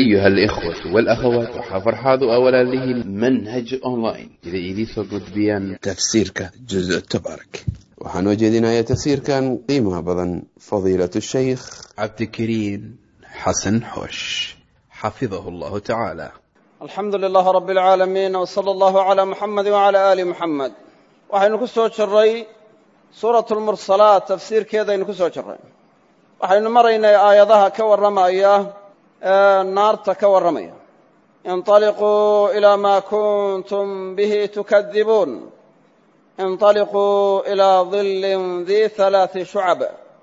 أيها الإخوة والأخوات وحفرحاض أولا له المنهج أونلاين إذا إليسو قد بيان تفسيرك جزء التبارك وحنوجدنا يا تفسير كان قيمة بضن فضيلة الشيخ عبد الكريم حسن حوش حفظه الله تعالى. الحمد لله رب العالمين وصلى الله على محمد وعلى آل محمد. waxaynu ku soo jiray suuratul mursalaat tafsiirkeedaynu ku soo jiray. waxaynu maraynay aayadaha ka waramaya naarta ka waramaya. inطaliquu ilaa maa kuntum bihi tukadibun inطaliquu ilaa dhillin dhi halaathi shucab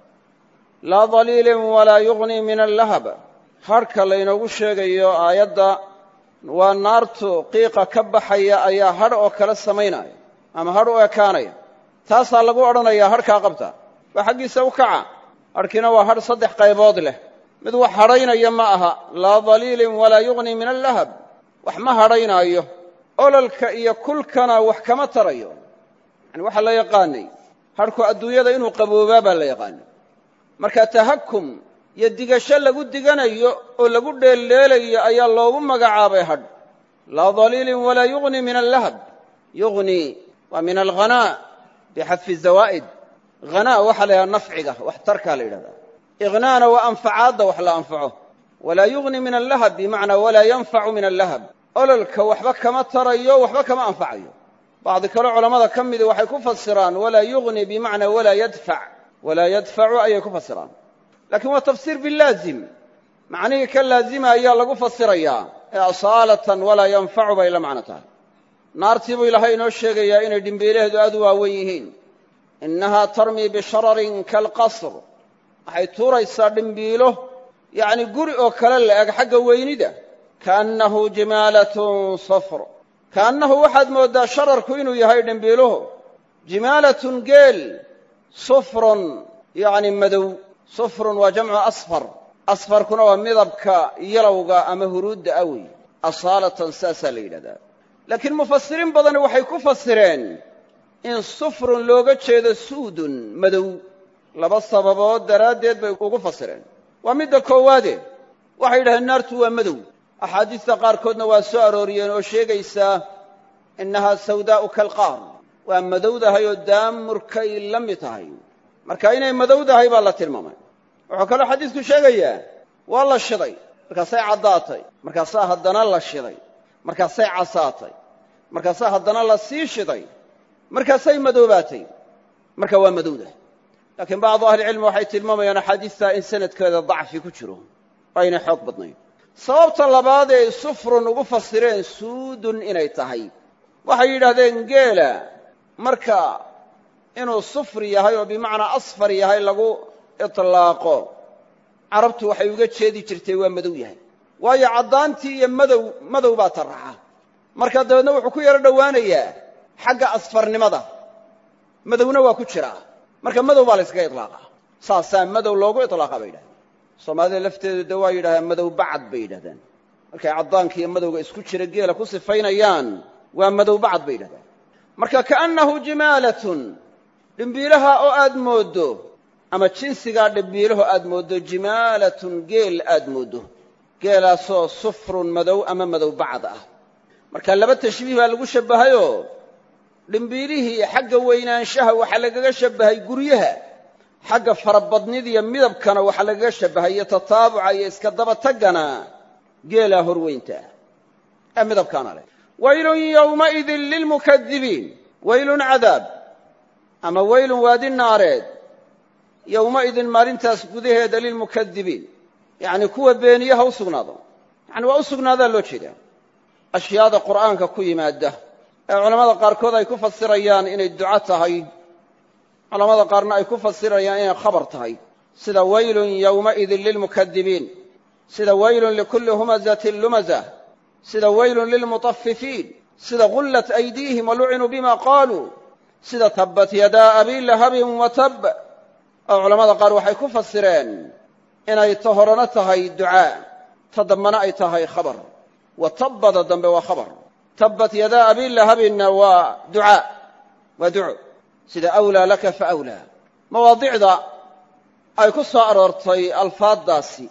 laa dhaliilin walaa yughni min allahab. harka laynoogu sheegayo aayadda waa naartu qiiqa ka baxaya ayaa hadh oo kala samaynaya ama hadh u ekaanaya. taasaa lagu odhanayaa hadhkaa qabta waa xaggiisa u kaca. hadhkiina waa hadh saddex qaybood leh. mid wax hadhaynaya ma aha, laa dhaliilin walaa yughni min allahab. wax ma hadhaynaayo, ololka iyo kulkana wax kama tarayo. yani waxaa la yaqaanay hadhku adduunyada inuu qaboobaa baa la yaqaanay. marka tahakum iyo digasho lagu diganayo oo lagu dheeldheelayo ayaa loogu magacaabay hadh. laa dhaliilin walaa yughni min allahab. yughni waa min alghanaa bixadfi zawaa'id. ghanaa waxaa la yidhaha nafciga, wax tarkaa la yidhahdaa. ignaana waa anfacaadda wax la anfaco. walaa yughni min allahab bimacnaa walaa yanfacu min allahab. ololka waxba kama tarayo, waxba kama anfacayo. bacdi kale culammada ka midi waxay ku fasiraan walaa yughni bimacnaa walaa yadfac. walaa yadfacu ayay ku fasiraan. laakiin waa tafsiir bilaazim. macnihii ka laazima ayaa lagu fasirayaa ee asaalatan walaa yanfacu bay la macno tahay. naartii buu ilaahay inoo sheegayaa inay dhimbiilaheedu aad u waawen yihiin. innahaa tarmii bishararin kaalqasr. waxay tuuraysaa dhimbiilo yacni guri oo kale la-eg xagga weynida. kaannahu jimaalatun safr. kaannahu waxaad mooddaa shararku inuu yahay dhimbiiluhu jimaalatun geel sufrun yacni madow. sufrun waa jamcu asfar. asfarkuna waa midabka yalowga ama huruudda awey. asaalatan saasaa la yidhahdaa. laakiin mufasiriin badani waxay ku fasireen in sufrun looga jeedo suudun madow. laba sababood daraaddeed bay ugu fasireen. waa midda koowaade waxay yidhahdeen naartu waa madow. axaadiista qaarkoodna waa soo arooriyeen oo sheegaysaa innahaa sawdaa'u kalqaar. waa madowdahay oo daamurkay la mid tahay. marka inay madowdahay baa la tilmaamay. wuxuu kaloo xadiisku sheegayaa waa la shiday markaasay caddaatay, markaasaa haddana la shiday, markaasay casaatay, markaasaa haddana la sii shiday, markaasay madoobaatay. marka waa madowda. laakiin bacdu ahlicilmi waxay tilmaamayaan axaadiistaa in sanadkeeda dacfi ku jiro oo aynay xoog badnayn. sababta labaad ee sufrun ugu fasireen suudun inay tahay waxay yidhaahdeen geela marka inuu sufri yahay oo bimacnaa asfar yahay lagu itlaaqo carabtu waxay uga jeedi jirtay waa madow yahay. waayo caddaantii iyo madow baa taraxa. marka dabeedna wuxuu ku yaro dhowaanayaa xagga asfarnimada. madowna waa ku jiraa. marka madow baa la yskaga iطlaaqa. saasaa madow loogu iطlaaqa bay yidhahdeen. soomaalida lafteedu de waa yidhahdeen madow bacad bay yidhahdeen. markay caddaanka iyo madowga isku jira geela ku sifaynayaan waa madow bacad bay yidhahdeen. marka kaannahu jimaalatun dhimbiilaha oo aad mooddo ama jinsigaa dhimbiilaho aad mooddo jimaalatun geel aad mooddo. geelaasoo sufrun madow ama madow bacad ah. marka laba tashbiih baa lagu shabbahayoo dhimbiilihii xagga weynaanshaha waxaa lagaga shabbahay guryaha. xagga farabadnidiiyo midabkana waxaa lagaga shabbahay iyo tataabuca iyo iska dabataggana geelaa horweynta ee midabkaana leh. waylun yowmaidin lilmukadibiin. waylun cadaab ama waylun waadi naareed yowmaidin maalintaas gudaheeda lilmukadibiin yacni kuwa beeniyaha u sugnaado. yani waa u sugnaadaa loo jeedaa. ashyaada qur'aanka ku yimaada ee culammada qaarkood ay ku fasirayaan inay duco tahay, culammada qaarna ay ku fasirayaan inay khabar tahay. sida waylun yowmaidin lilmukadibiin, sida waylun likulli humazatin lumazah, sida waylun lilmutafifiin, sida gullat aydiihim walucinuu bima qaaluu, sida tabbat yadaa abi lahabin wa tab. oo culammada qaar waxay ku fasireen inay ta horena tahay ducaa, ta dambana ay tahay khabar. wa tabbada dambe waa khabar. tabbat yadaa abi lahabinna waa ducaa, waa duco. sida awlaa laka fa awlaa. mawaadicda ay ku soo aroortay alfaaddaasi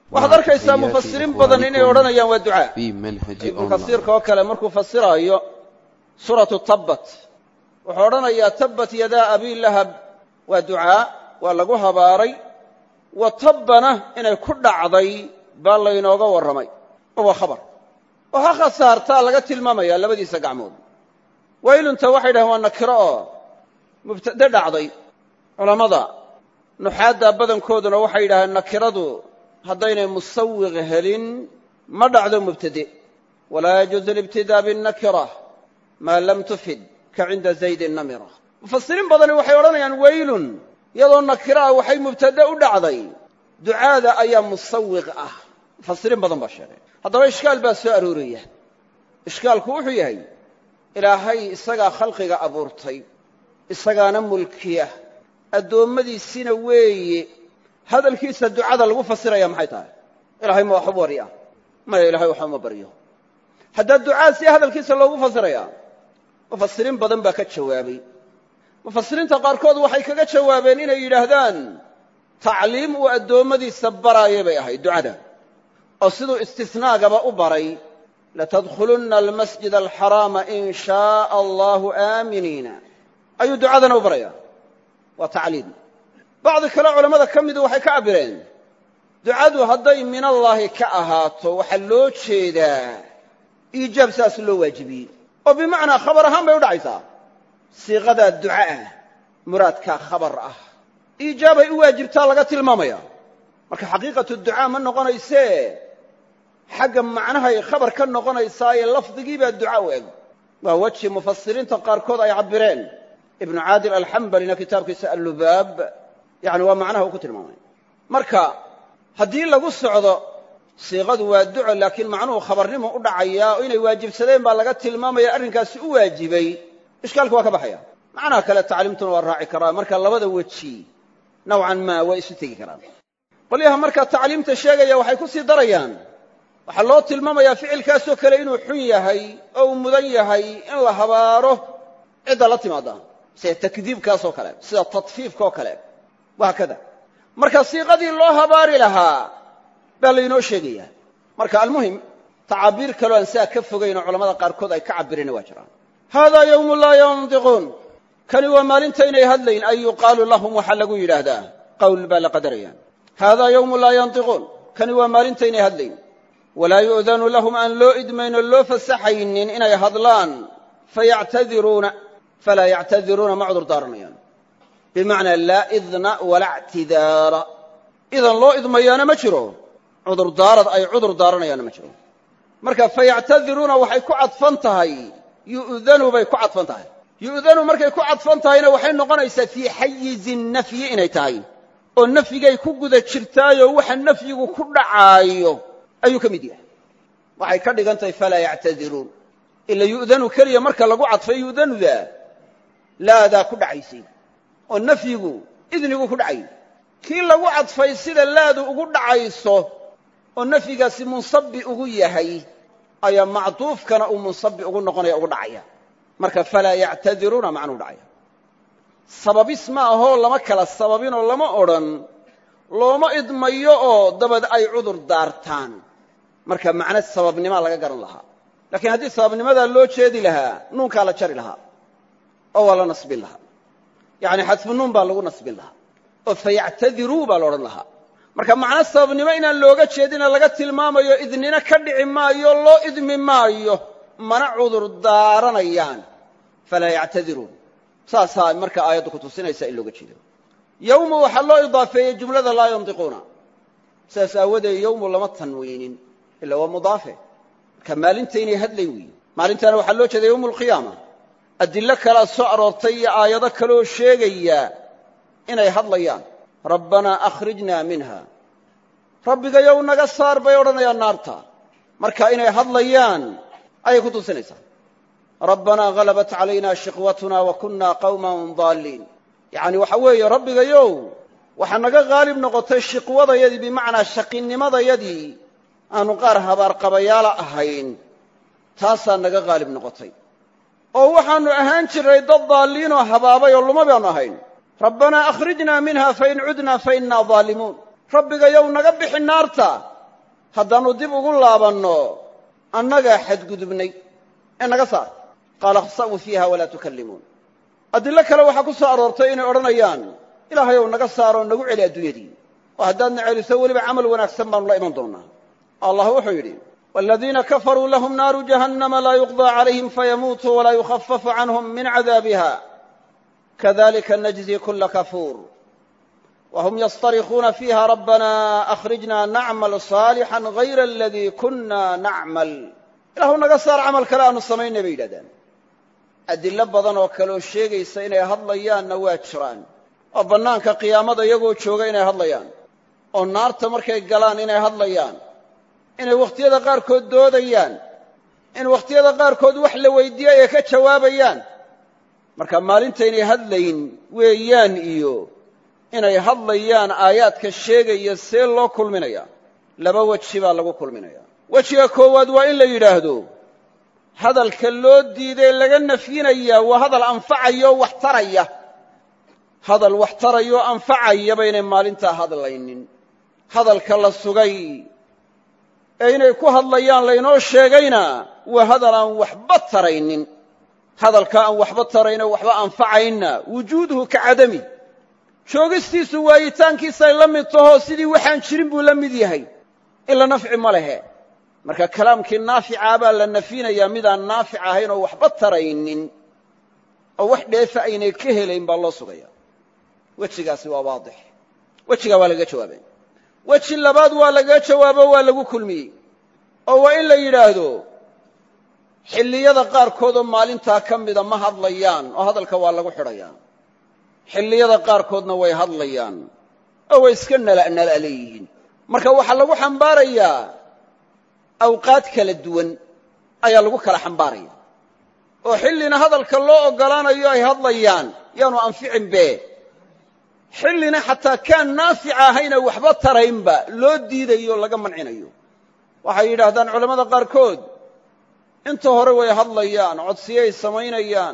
waxaad arkaysaa mufasiriin badan inay odhanayaan waa ducaa ibnu kasiirka oo kale markuu fasiraayo suuratu tabbat wuxuu odhanayaa tabbat yadaa abii lahab waa ducaa waa lagu habaaray wa tabbana inay ku dhacday baa laynooga warramay oo waa khabar oo ha khasaartaa laga tilmaamayaa labadiisa gacmood waylunta waxay dhahaan waa nakiro oo mubtade dhacday culammada nuxaadda badankooduna waxay yidhaaheen nakiradu haddaynay musawiq helin ma dhacdo mubtade walaa yajuuzu alibtidaa binnakira maa lam tufid ka cinda zaydin namira mufasiriin badani waxay odhanayaan waylun iyadoo nakiro ah waxay mubtade u dhacday ducaada ayaa musawiq ah mufasiriin badan baa sheegay haddaba ishkaal baa soo arooraya ishkaalku wuxuu yahay ilaahay isagaa khalqiga abuurtay isagaana mulkiya addoommadiisina weeye hadalkiisa ducada lagu fasiraya maxay tahay ilaahay ma waxu barya maya ilahay waxba ma baryo haddaa ducaa si hadalkiisa loogu fasirayaa mufasiriin badan baa ka jawaabay mufasiriinta qaarkood waxay kaga jawaabeen inay yidhaahdaan tacliim uu addoommadiisa baraaya bay ahayd ducada oo siduu istisnaagaba u baray latadkhulunna almasjid alxaraama in shaaa allahu aaminiina ayuu ducadana u baraya waa tacliim bacdi kale culammada ka midu waxay ka cabireen ducadu hadday min allaahi ka ahaato waxaa loo jeedaa iijaab saas loo waajibiyey oo bimacnaa khabar ahaan bay u dhacaysaa siiqadaa duca ah muraadkaa khabar ah iijaabay u waajibtaa laga tilmaamaya marka xaqiiqatu ducaa ma noqonaysee xagga macnahay khabar ka noqonaysaaye lafdigii baa duca u eg waa weji mufasiriinta qaarkood ay cabireen ibnu caadil alxambalina kitaabkiisa allubaab yani waa macnaha uu ku tilmaamay marka haddii lagu socdo siiqadu waa duco laakiin macnuhu khabarnimu u dhacayaa oo inay waajibsadeen baa laga tilmaamaya arrinkaasi u waajibay ishkaalka waa ka baxaya macnaha kale tacliimtuna waa raaci karaa marka labada weji nawcan maa way isu tegi karaan qolyaha marka tacliimta sheegaya waxay ku sii darayaan waxaa loo tilmaamayaa ficilkaasoo kale inuu xun yahay oo uu mudan yahay in la habaaro cidda la timaada sida takdiibkaasoo kale sida tadfiifkaoo kale wahaakada marka siiqadii loo habaari lahaa baa laynoo sheegayaa marka almuhim tacaabiir kaloo aan sidaa ka fogaynoo culamada qaarkood ay ka cabireenna waa jiraan haadaa yawmun laa yantiquun kani waa maalinta inay hadlayn ay yuqaalu lahum waxaa lagu yidhaahdaa qowl baa la qadaraya haadaa yawmun laa yantiquun kani waa maalinta inay hadlayn walaa yu'danu lahum aan loo idmayno loo fasaxaynin inay hadlaan fayactadiruuna falaa yactadiruuna ma cudur daaranayaan bimacnaa laa idna walaa ictidaara idan loo idmayaana ma jiro cudurdaarad ay cudur daaranayaana ma jiro marka fayactadiruuna waxay ku cadfan tahay yu'danu bay ku cadfan tahay yu'danu markay ku cadfan tahayna waxay noqonaysaa fii xayizi nafyi inay tahay oo nafyigay ku guda jirtaayoo waxa nafyigu ku dhacaayo ayuu ka mid yahay waxay ka dhigan tahay falaa yactadiruun ila yu'danu keliya marka lagu cadfay yu'danuda laadaa ku dhacaysay oo nafyigu idnigu ku dhacay kii lagu cadfay sida laadu ugu dhacayso oo nafyigaasi munsabbi ugu yahay ayaa macduufkana uu munsabbi ugu noqonaya ugu dhacaya marka falaa yactadiruuna macnuu dhacaya sababis ma ahoo lama kala sababinoo lama odhan looma idmayo oo dabad ay cudur daartaan marka macno sababnimaa laga garan lahaa laakiin haddii sababnimadaa loo jeedi lahaa nuunkaa la jari lahaa oo waa la nasbin lahaa yacni xadfu nuun baa lagu nasbin lahaa oo fayactadiruu baa la odhan lahaa marka macno sababnimo inaan looga jeedina laga tilmaamayo idnina ka dhici maayo loo idmi maayo mana cudur daaranayaan falaa yactadiruun saasaa marka aayaddu ku tusinaysa in looga jeedo yowmu waxaa loo idaafeeyey jumlada laa yantiquuna sidaas aawadeed yowmu lama tanwiinin ila waa mudaafe marka maalintaynay hadlayn weeye maalintaana waxaa loo jeeda yowmu alqiyaama adillo kalea soo aroortay iyo aayado kaleoo sheegaya inay hadlayaan rabbanaa akhrijnaa minha rabbigayow naga saar bay odhanayaan naarta marka inay hadlayaan ayay ku tusinaysaa rabbanaa halabat calayna shiqwatuna wa kunna qawman daalliin yacni waxa weeye rabbigayow waxaa naga haalib noqotay shiqwadayadii bimacnaa shaqinimadayadii aanu qaar habaarqabayaala ahayn taasaa naga haalib noqotay oo waxaannu ahaan jirray dad daalliinoo habaabay oo luma baanu ahayn rabbanaa akhrijnaa minha fain cudnaa fa innaa daalimuun rabbigayow naga bixi naarta haddaannu dib ugu laabanno annagaa xadgudubnay ee naga saar qaala ikhsa'uu fiiha walaa tukallimuun adillo kale waxaa ku soo aroortay inay odhanayaan ilaahayow naga saaroo nagu celi adduunyadii oo haddaadna celiso weliba camal wanaagsan baannu la iman doonnaa allah wuxuu yidhi waaladiina kafaruu lahum naaru jahannama laa yuqdaa calayhim fayamuutuu walaa yukhafafu canhum min cadaabiha kadalika najzi kulla kafuur wahum yastarikuuna fiiha rabbana akhrijna nacmal saalixan hayra aladii kunna nacmal ilaahu naga saar camal kale aanu samaynay bay yidhahdaan adillo badan oo kaleoo sheegaysa inay hadlayaanna waa jiraan oo bannaanka qiyaamada iyagoo jooga inay hadlayaan oo naarta markay galaan inay hadlayaan inay wakhtiyada qaarkood doodayaan in wakhtiyada qaarkood wax la weydiiyey ay ka jawaabayaan marka maalintaynay hadlayn weeyaan iyo inay hadlayaan aayaadka sheegaya see loo kulminaya laba weji baa lagu kulminaya wejiga koowaad waa in la yidhaahdo hadalka loo diiday laga nafyinayaa waa hadal anfacayoo wax taraya hadal wax tarayoo anfacaya baynay maalintaa hadlaynin hadalka la sugay ee inay ku hadlayaan laynoo sheegayna waa hadal aan waxba taraynin hadalka aan waxba tarayno waxba anfacaynna wujuuduhu ka cadami joogistiisu waayitaankiisay la mid tahoo sidii waxaan jirin buu la mid yahay ila nafci ma lehe marka kalaamkii naaficaa baa la nafyinayaa midaan naafic ahayn oo waxba taraynin oo wax dheefa aynay ka helayn baa loo sugaya wejigaasi waa waadix wejigaa waa lagaga jawaabay weji labaad waa lagaga jawaabo waa lagu kulmiyey oo waa in la yidhaahdo xilliyada qaarkood oo maalintaa ka mida ma hadlayaan oo hadalka waa lagu xidhayaa xilliyada qaarkoodna way hadlayaan oo way iska nala leeyihiin marka waxaa lagu xambaarayaa awqaad kala duwan ayaa lagu kala xambaaraya oo xillina hadalka loo oggolaanayo ay hadlayaan yaanu anficin be xillina xataa kaan naafica ahayna waxba taraynba loo diidayo laga mancinayo waxay yidhaahdaan culammada qaarkood inta hore way hadlayaan codsiyay samaynayaan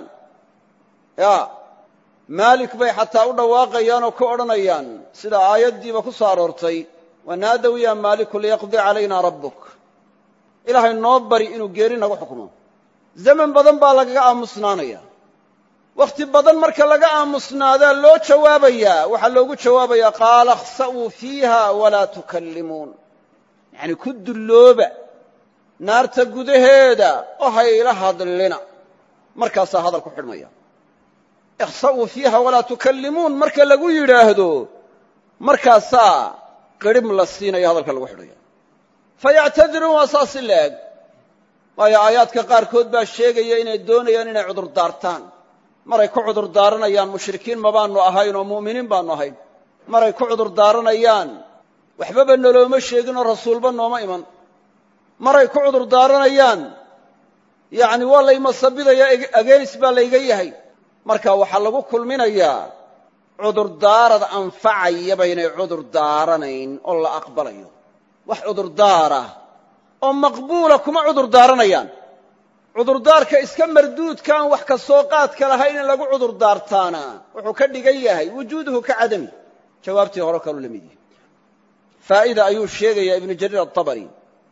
maalik bay xataa u dhawaaqayaan oo ka odhanayaan sida aayaddiiba ku soo aroortay wanaadow yaa maaliku liyaqdi calayna rabbuk ilaahay noo bari inuu geeri nagu xukumo zaman badan baa lagaga aamusnaanaya wakhti badan marka laga aamusnaadaa loo jawaabayaa waxaa loogu jawaabayaa qaala ikhsa'uu fiiha walaa tukallimuun yacni ku dullooba naarta gudaheeda oo hayla hadlina markaasaa hadal ku xidhmaya ikhsa'uu fiiha walaa tukallimuun marka lagu yidhaahdo markaasaa qidhim la siinayo hadalka lagu xidhaya fayactadiruun waa saasi la-eg waayo aayaadka qaarkood baa sheegaya inay doonayaan inay cudur daartaan maray ku cudur daaranayaan mushrikiin ma baannu ahayn oo mu'miniin baannu ahayn maray ku cudur daaranayaan waxbaba nolooma sheeginoo rasuulba nooma iman maray ku cudur daaranayaan yacni waa laymasabidaya ageenis baa layga yahay marka waxaa lagu kulminayaa cudurdaarad anfacaya baynay cudur daaranayn oo la aqbalayo wax cudurdaara oo maqbuula kuma cudur daaranayaan cudurdaarka iska marduudka aan wax ka soo qaadka lahayn in lagu cudur daartaana wuxuu ka dhigan yahay wujuuduhu ka cadami jawaabtii hore kaluu la mid yahay faa'ida ayuu sheegayaa ibnu jariir atabari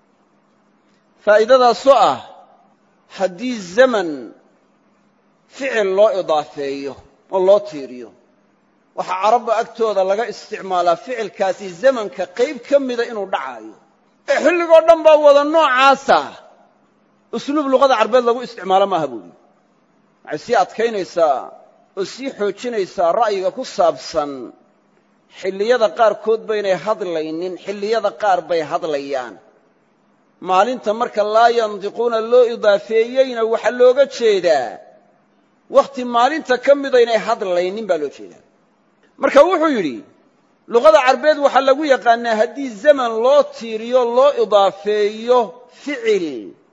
faa'idadaasoo ah haddii zaman ficil loo idaafeeyo oo loo tiiriyo waxaa carabba agtooda laga isticmaalaa ficilkaasi zamanka qayb ka mida inuu dhacaayo ee xilligoo dhan baa wada noocaasa usluub luqada carbeed lagu isticmaalo maaha buuli waxay sii adkaynaysaa oo sii xoojinaysaa ra'yiga ku saabsan xilliyada qaarkood baynay hadlaynin xilliyada qaar bay hadlayaan maalinta marka laa yandiquuna loo idaafeeyeyna waxaa looga jeedaa wakhti maalinta ka mida inay hadlaynin baa loo jeedaa marka wuxuu yidhi luqada carbeed waxaa lagu yaqaanaa haddii zaman loo tiiriyo loo idaafeeyo ficil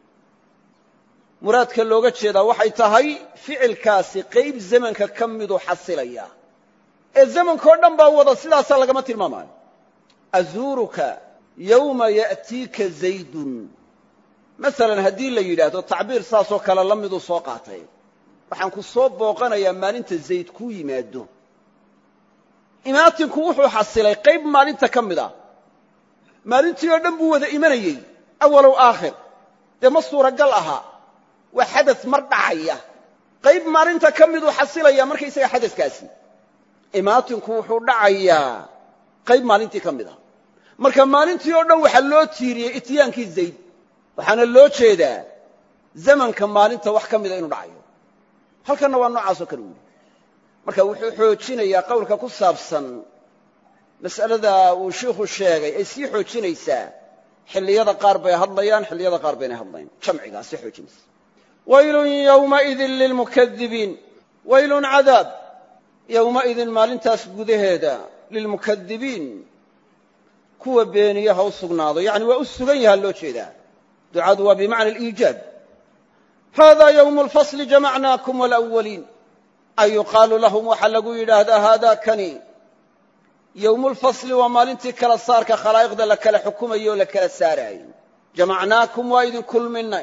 muraadka looga jeedaa waxay tahay ficilkaasi qayb zamanka ka miduu xasilaya ee zamankao dhan baa wada sidaasaa lagama tilmaamaayo azuuruka yowma ya'tiika zaydun masalan haddii la yidhaahdo tacbiir saasoo kale la miduu soo qaatay waxaan ku soo booqanayaa maalinta zayd kuu yimaado imaatinku wuxuu xasilay qayb maalinta ka mid ah maalintii oo dhan buu wada imanayey awalow aakhir dee ma suuragal aha waa xadath mar dhacaya qayb maalinta ka miduu xasilaya markaysaga xadathkaasi imaatinku wuxuu dhacayaa qayb maalintii ka mid ah marka maalintii oo dhan waxaa loo tiiriyey ityaankii zayd waxaana loo jeedaa zamanka maalinta wax ka mida inuu dhacayo halkanna waa noocaasoo kale wuli marka wuxuu xoojinayaa qowlka ku saabsan mas'alada uu shiikhu sheegay ay sii xoojinaysaa xilliyada qaar bay hadlayaan xilliyada qaar bayna hadlayn jamcigaa sii xoojinaysa waylun yowmaidin lilmukadibiin waylun cadaab yowmaidin maalintaas gudaheeda lilmukadibiin kuwa beeniya ha u sugnaado yacni waa u sugan yaha loo jeedaa ducadu waa bimacna aliijaab haadaa yowmu alfasli jamacnaakum walawaliin ay yuqaalu lahum waxaa lagu yidhaahdaa haadaa kani yowmu lfasli waa maalintii kala saarka khalaa'iqda la kala xukumayo o la kala saaraayey jamacnaakum waa idin kulminay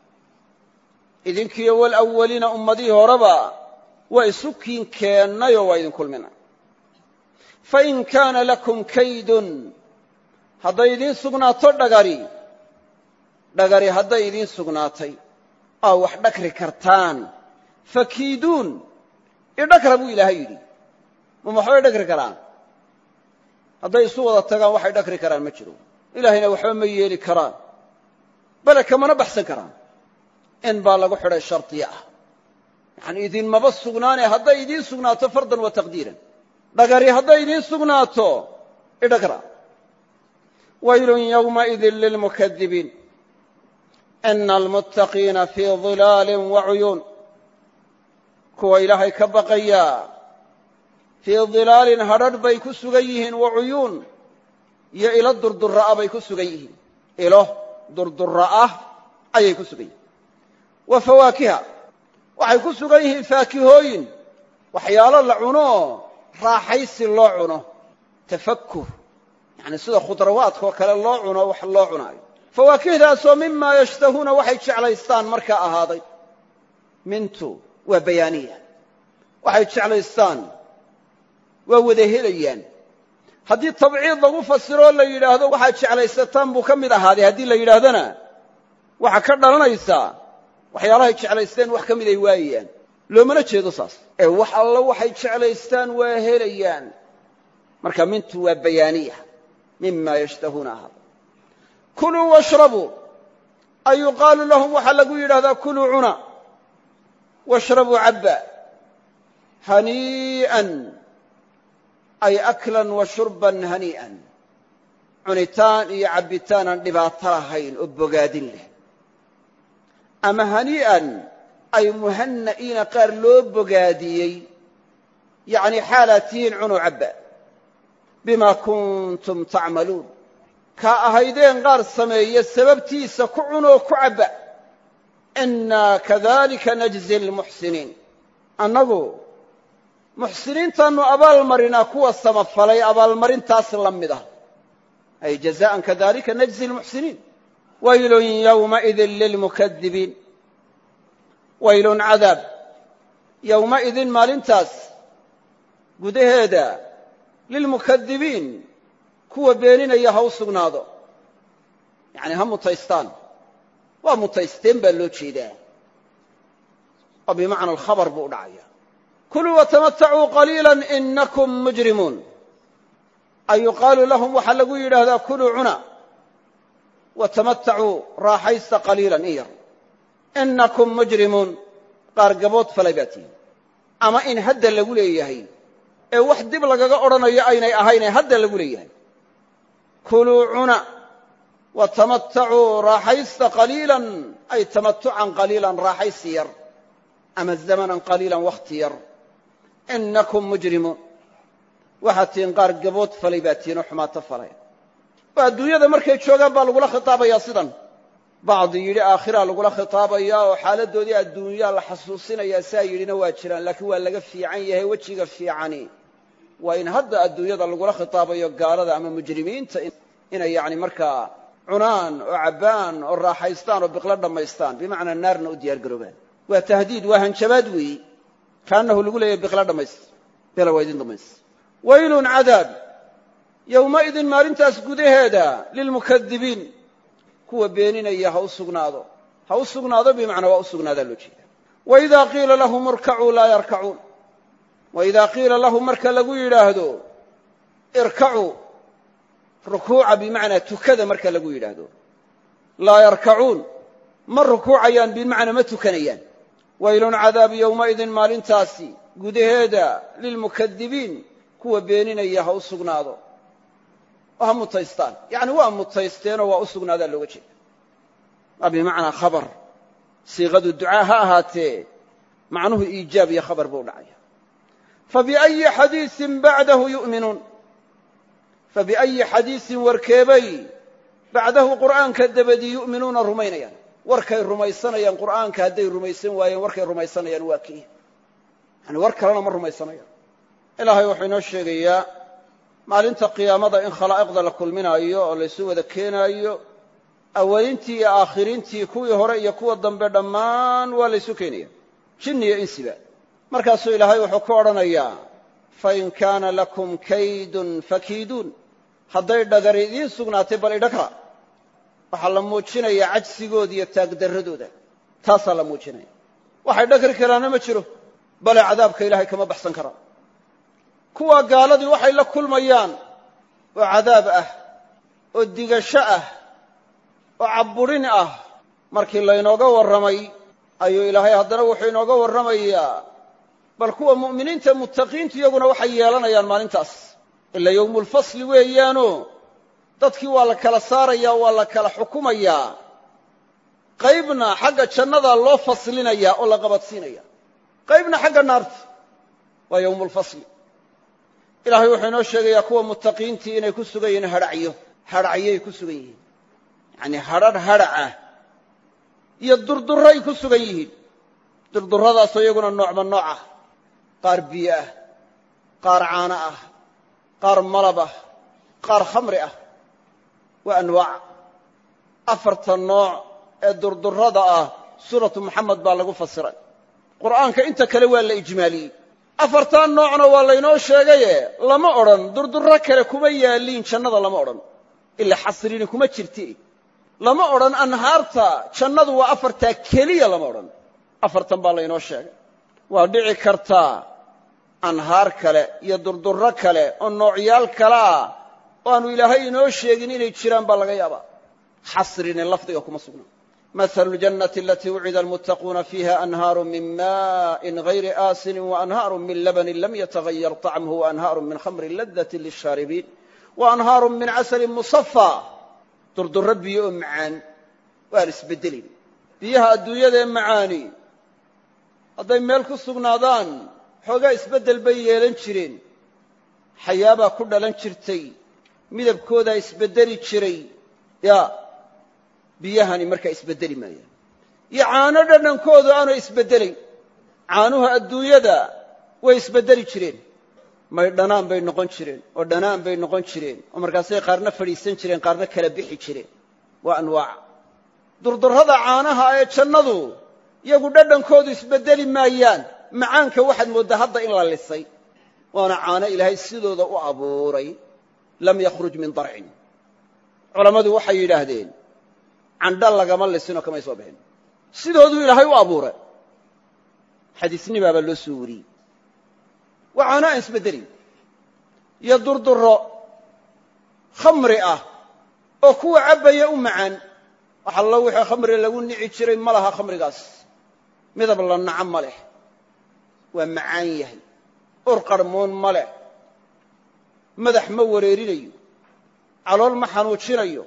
idinkiiyo walawaliina ummadihii horeba waa isu kiin keennayoo waa idin kulminay fain kaana lakum kaydun hadday idiin sugnaato dhagari hadday idiin sugnaatay aa wax dhagri kartaan fakiiduun idhagra buu ilaahay yidhi ma waxbay dhagri karaan hadday isu wada tagaan waxay dhagri karaan ma jiro ilaahayna waxba ma yeeli karaan bale kamana baxsan karaan in baa lagu xidhay shardiye ah yacani idinmaba sugnaane hadday idiin sugnaato fardan wa taqdiiran dhagari hadday idiin sugnaato idhagra waylun yowmaidin lilmukadibiin ina almuttaqiina fii dilaalin wa cuyuun kuwa ilaahay ka baqayaa fii dilaalin hadhadh bay ku sugan yihiin wa cuyuun iyo ilo durdurra'a bay ku sugan yihiin ilo durdurra'ah ayay ku sugan yihiin wa fawaakiha waxay ku sugan yihiin faakihooyin waxyaalo la cuno raaxaysi loo cuno tafakur yacni sida khudrawaadkaoo kale loo cuno wax loo cunaayo fawaakihdaasoo mimaa yashtahuuna waxay jeclaystaan markaa ahaaday mintu waa bayaaniya waxay jeclaystaan waa wada helayaan haddii tabciid lagu fasiroo la yidhaahdo waxaad jeclaysataan buu ka mid ahaaday haddii la yidhaahdana waxaa ka dhalanaysaa waxyaalahay jeclaysteen wax ka mid ay waayayaan loomana jeedo saas ee wax alla waxay jeclaystaan waa helayaan marka mintu waa bayaaniya mimaa yashtahuuna ahaaday kuluu washrabuu ay yuqaalu lahum waxaa lagu yidhahdaa kuluu cuna washrabuu cabba hanii'an ay aklan wa shurban hanii'an cunitaan iyo cabbitaan aan dhibaato lahayn oo bogaadin leh ama hanii'an ay muhanna'iina qaar loo bogaadiyey yacni xaalaad tihiin cunuu cabba bimaa kuntum tacmaluun kaa ahaydeen qaar sameeye sababtiisa ku cunoo ku cabba innaa kadalika najzi lmuxsiniin annagu muxsiniintaannu abaalmarinaa kuwa samafalay abaalmarintaas la mid ah ay jazaan kadalika najzi lmuxsiniin waylun yowmaidin lilmukadibiin waylun cadaab yowmaidin maalintaas gudaheeda lilmukadibiin kuwa beeninaya ha u sugnaado yacni ha mutaystaan waa mutaysteen baa loo jeedaa oo bimacna alkhabar buu u dhacaya kuluu watamatacuu qaliila inakum mujrimuun ay yuqaalu lahum waxaa lagu yidhaahdaa kuluu cuna watamatacuu raaxaysta qaliilan in yar inakum mujrimuun qaar gabood falay baa tihiin ama in hadda lagu leeyahay ee wax dib lagaga odhanayo aynay ahaynee hadda lagu leeyahay kuluu cuna watamatacuu raaxaysta qaliilan ay tamatucan qaliilan raaxaysi yar ama zamanan qaliilan wakhti yar inakum mujrimuun waxaad tihiin qaar gabood falay baa tihiin oo xumaato falay oo adduunyada markay joogaan baa lagula khitaabayaa sidan bacdi yidhi aakhiraa lagula khitaabayaa oo xaaladoodii adduunyaa la xasuusinayaa saa yidhina waa jiraan laakiin waa laga fiican yahay wejiga fiicani waa in hadda adduunyada lagula khitaabayo gaalada ama mujrimiinta inay yacni markaa cunaan oo cabbaan oo raaxaystaan oo biqlo dhammaystaan bimacnaa naarna u diyaar garoobaan waa tahdiid waa hanjabaad weeyi kaannahu lagu leeyahay biqlo dhammayst bela waa idin dhammayst waylun cadaab yowmaidin maalintaas gudaheeda lilmukadibiin kuwa beeninaya ha u sugnaado bimacnaa waa u sugnaadaa loo jeeda waidaa qiila lahum irkacuu laa yarkacuun waidaa qiila lahum marka lagu yidhaahdo irkacuu rukuuca bimacnaa tukada marka lagu yidhaahdo laa yarkacuun ma rukuucayaan bimacnaa ma tukanayaan waylun cadaabi yowmaidin maalintaasi gudaheeda lilmukadibiin kuwa beeninaya ha u sugnaado oo ha mutaystaan yacni waa mutaysteenoo waa u sugnaadaa looga jeeda waa bimacnaa khabar siiqadu ducaa ha ahaatee macnuhu iijaab iyo khabar buu dhacaya fabiأyi xadiiثin bacdahu yu'minuun fabiأyi xadiiثin warkeebay bacdahu qur'aanka dabadii yu'minuuna rumaynayaan warkay rumaysanayaan qur'aanka hadday rumaysan waayeen warkay rumaysanayaan waa kii yani war kalena ma rumaysanayaan ilaahay wuxuu inoo sheegayaa maalinta qiyaamada in khalaa'iqda la kulminaayo oo laysu wada keenaayo awalintii iyo aakhiriintii kuwii hore iyo kuwa dambe dhammaan waa laysu keenaya jinni iyo insiba markaasuu ilaahay wuxuu ku odhanayaa fain kaana lakum kaydun fakiiduun hadday dhagari idiin sugnaatay bal idhakra waxaa la muujinayaa cajsigooda iyo taagdarradooda taasaa la muujinaya waxay dhagri karaana ma jiro bale cadaabka ilaahay kama baxsan karaan kuwa gaaladii waxay la kulmayaan oo cadaab ah oo digasho ah oo cabburin ah markii laynooga warramay ayuu ilaahay haddana wuxuu inooga warramayaa bal kuwa mu'miniinta muttaqiintu iyaguna waxay yeelanayaan maalintaas ila yowmulfasli weeyaano dadkii waa la kala saarayaa waa la kala xukumayaa qaybna xagga jannadaa loo faslinayaa oo la qabadsiinaya qaybna xagga naarta waa yowmulfasli ilaahay wuxuu inoo sheegayaa kuwa muttaqiintii inay ku sugan yihiin hadhacyay ku sugan yihiin yacnii hadhadh hadhacah iyo durdurray ku sugan yihiin durdurradaasoo iyaguna noocba nooc ah qaar biyo ah qaar caano ah qaar malab ah qaar khamri ah waa anwaac afarta nooc ee durdurrada ah suuratu muxamed baa lagu fasiray qur'aanka inta kale waa la ijmaaliyey afartan noocna waa laynoo sheegaye lama odhan durdurro kale kuma yaalliin jannada lama odhan ila xasrini kuma jirti lama odhan anhaarta jannadu waa afartaa keliya lama odhan afartan baa laynoo sheegay waa dhici kartaa anhaar kale iyo durdurro kale oo noocyaal kale ah oo aanu ilaahay inoo sheegin inay jiraan baa laga yaabaa xasrini lafdiga kuma sugnaa مثل الجنة التي وعد المتقون فيها أنهار من ماء غير آسن وأنهار من لبن لم يتغير طعمه وأنهار من خمر لذة للشاربين وأنهار من عسل مصفى دردر ربي معان وارس بدلين فيها الدنيا معاني هذا مالك السقنادان حوغا اسبدل بيالن جيرين حيابا كنا لن جرتي midabkooda isbedeli jiray ya biyahani markaa isbedeli maayaan iyo caano dhadhankooda aanu isbedelayn caanuhu adduunyada way isbedeli jireen may dhanaan bay noqon jireen oo dhanaan bay noqon jireen oo markaasay qaarna fadhiisan jireen qaarna kala bixi jireen waa anwaac durdurrada caanaha ee jannadu iyagu dhadhankoodu isbedeli maayaan macaanka waxaad mooddaa hadda in la lisay waana caano ilaahay sidooda u abuuray lam yakhruj min darcin culammadu waxay yidhaahdeen candha lagama lisinoo kamay soo bixin sidooduu ilaahay u abuuray xadiisnimaabaa loo soo wariyey waa caano aan isbeddelin iyo durdurro khamri ah oo kuwa cabbaya u macaan wax allo wixii khamri lagu nici jiray ma laha khamrigaas midab la naco ma leh waa macaan yahay ur qarmoon ma leh madax ma wareerinayo calool ma xanuujinayo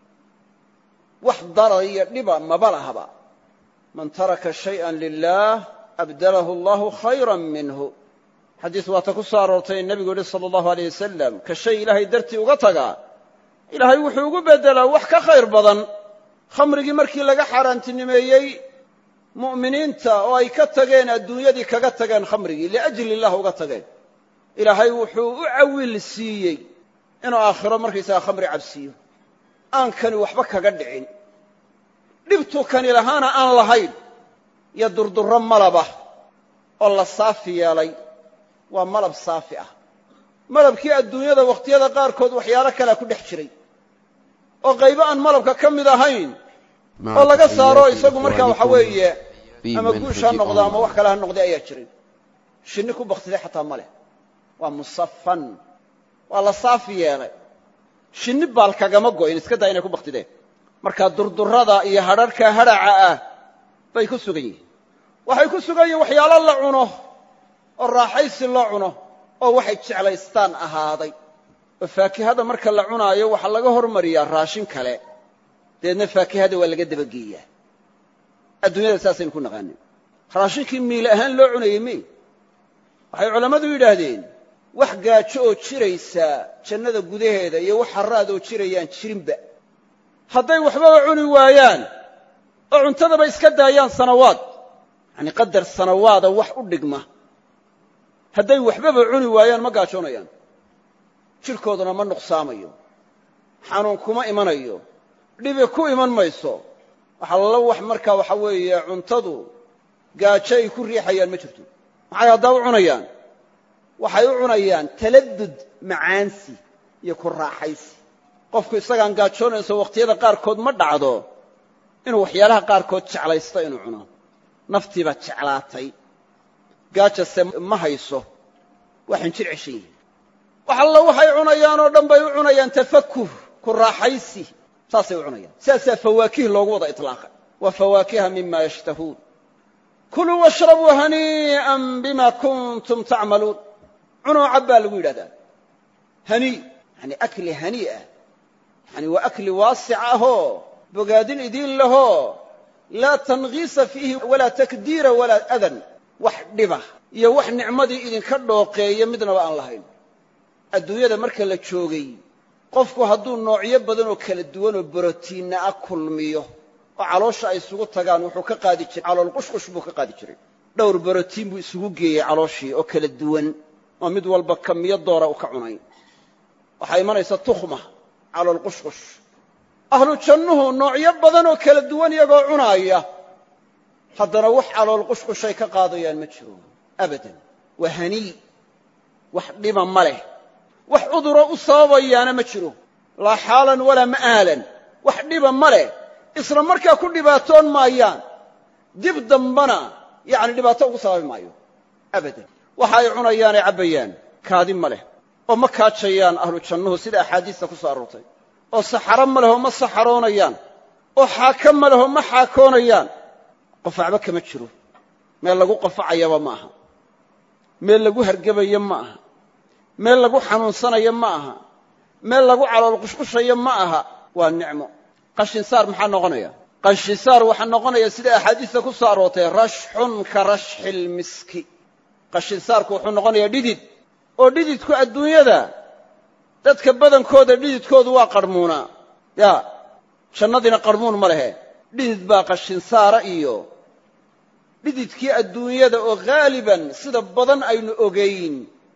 wax darar iyo dhiba maba lahaba man taraka shayئan lilah abdalahu allahu khayra minhu xadiis waata ku soo aroortay nebigu yihi salى اllahu aleyh wasalam ka shay ilaahay dartii uga tagaa ilaahay wuxuu ugu beddelaa wax ka khayr badan khamrigii markii laga xaaraantinimeeyey mu'miniinta oo ay ka tageen adduunyadii kaga tageen khamrigii liajli illah uga tageen ilaahay wuxuu u cawil siiyey inuu aakhiro markaysaga khamri cabsiiyo aan kani waxba kaga dhicin dhibtuu kani lahaana aan lahayn iyo durdurro malabah oo la saafi yeelay waa malab saafi ah malabkii adduunyada wakhtiyada qaarkood waxyaalo kalea ku dhex jiray oo qaybo aan malabka ka mid ahayn oo laga saaro isagu markaa waxa weeye ama guush ha noqdo ama wax kale ha noqday ayaa jiray shinni ku baktiday xataa ma leh waa musafan waa la saafi yeelay shinni baal kagama go'in iska daa inay ku baktideen markaa durdurrada iyo hadharhka hadhaca ah bay ku sugan yihiin waxay ku sugan yihiin waxyaalo la cuno oo raaxaysi loo cuno oo waxay jeclaystaan ahaaday oo faakihada marka la cunaayo waxaa laga hormariyaa raashin kale deedna faakihada waa laga dabageeyaa adduunyada saasaynu ku naqaanin raashinkii miile ahaan loo cunayey mi waxay culammadu yidhaahdeen wax gaajo oo jiraysa jannada gudaheeda iyo wax harraad oo jirayaan jirinba hadday waxbaba cuni waayaan oo cuntadaba iska daayaan sanawaad yacanii qadar sanawaada wax u dhigma hadday waxbaba cuni waayaan ma gaajoonayaan jidhkooduna ma nuqsaamayo xanuun kuma imanayo dhibi ku iman mayso waxallo wax markaa waxa weeye cuntadu gaajo ay ku riixayaan ma jirto maxay haddaa u cunayaan waxay u cunayaan taladdud macaansi iyo ku raaxaysi qofku isagaan gaajoonayso wakhtiyada qaarkood ma dhacdo inuu waxyaalaha qaarkood jeclaysto inuu cuno naftiibaa jeclaatay gaajase ma hayso waxaan jir ceshan yihin wax alla waxay cunayaan oo dhan bay u cunayaan tafakuh ku raaxaysi saasay u cunayaan sidaasaa fawaakih loogu wada iطlaaqay wa fawaakiha mima yashtahuun kuluu washrabuu hanii'an bima kuntum tacmaluun cunoo cab baa lagu yidhahdaa hani yani akli hanii'ah yani waa akli waasic ahoo bogaadin idiin lahoo laa tankiisa fiihi walaa takdiira walaa adan wax dhiba iyo wax nicmadii idinka dhooqeeya midnaba aan lahayn adduunyada marka la joogay qofku hadduu noocyo badan oo kala duwan oo borotiinna ah kulmiyo oo caloosha ay isugu tagaan wuxuu ka qaadi jiray calool qushqush buu ka qaadi jiray dhowr borotiin buu isugu geeyey calooshii oo kala duwan oo mid walba kamiyo doora u ka cunay waxaa imanaysa tukhma calool qushqush ahlu jannuhu noocyo badan oo kala duwan iyagoo cunaaya haddana wax calool qushqushay ka qaadayaan ma jiro abadan waa hanii wax dhiba ma leh wax cuduro u sababayaana ma jiro laa xaalan walaa ma'aalan wax dhiba ma leh isla markaa ku dhibaatoon maayaan dib dambana yacni dhibaato ugu sababi maayo abadan waxa ay cunayaanay cabbayaan kaadi ma leh oo ma kaajayaan ahlu jannuhu sida axaadiista ku soo aroortay oo saxaro ma leh oo ma saxaroonayaan oo xaaka ma leh oo ma xaakoonayaan qofacba kama jiro meel lagu qofacayaba ma aha meel lagu hargebayo ma aha meel lagu xanuunsanayo ma aha meel lagu calool qushqushayo ma aha waa nicmo qashinsaar maxaa noqonaya qashinsaar waxaa noqonaya sida axaadiista ku soo aroortay rashxun ka rashxil miski qashinsaarku wuxuu noqonayaa dhidid oo dhididku adduunyada dadka badankooda dhididkoodu waa qarhmuunaa ya jannadiina qarhmuun ma lehe dhidid baa qashinsaara iyo dhididkii adduunyada oo haaliban sida badan aynu ogayn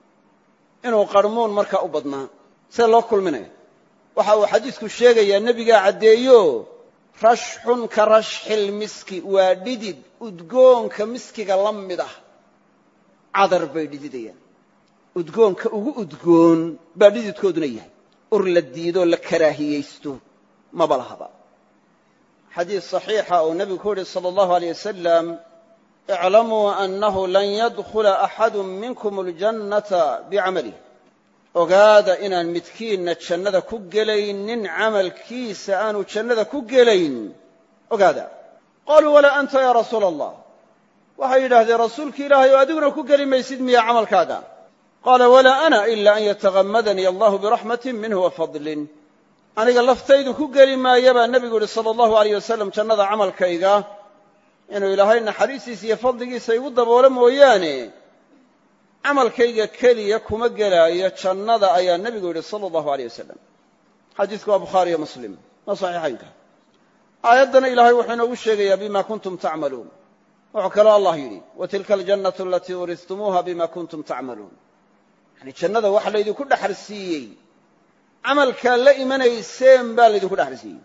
inuu qarhmuun markaa u badnaa see loo kulminaya waxa uu xadiisku sheegayaa nebigaa caddeeyo rashxun ka rashxil miski waa dhidid udgoonka miskiga la mid ah cadar bay dhididayaan udgoonka ugu udgoon baa dhididkooduna yahay ur la diidoo la karaahiyaysto maba lahaba xadiis صaxiixa uu nebigu ku yidhi salى اllahu عalيه wasalam اclamuu annahu lan yadkhula axadu minkum اljannata bicamalih ogaada inaan midkiinna jannada ku gelaynin camalkiisa aanu jannada ku gelayn ogaada qaaluu walaa anta ya rasuula allah waxay yidhaahdeen rasuulki ilaahay oo adiguna ku geli maysid miya camalkaaga qaala walaa ana ila an yatagamadanii allahu biraxmatin minhu wafadlin aniga laftaydu ku geli maaya baa nebigu yidhi sala allahu alayh wasalam jannada camalkayga inuu ilaahay naxariistiisa iyo fadligiisa igu daboolo mooyaane camalkayga keliya kuma gelaayo jannada ayaa nebigu yidhi sala allahu alayh wasalam xadiisku waa bukhaariyo muslim waa saxiixaynka aayaddana ilaahay wuxuu inoogu sheegayaa bima kuntum tacmaluun wuxuu kaloo allah yidhi watilka aljannatu alatii uristumuuha bima kuntum tacmaluun yani jannada waxa laydinku dhexarsiiyey camalkaa la imanayseen baa laydinku dhexarsiiyey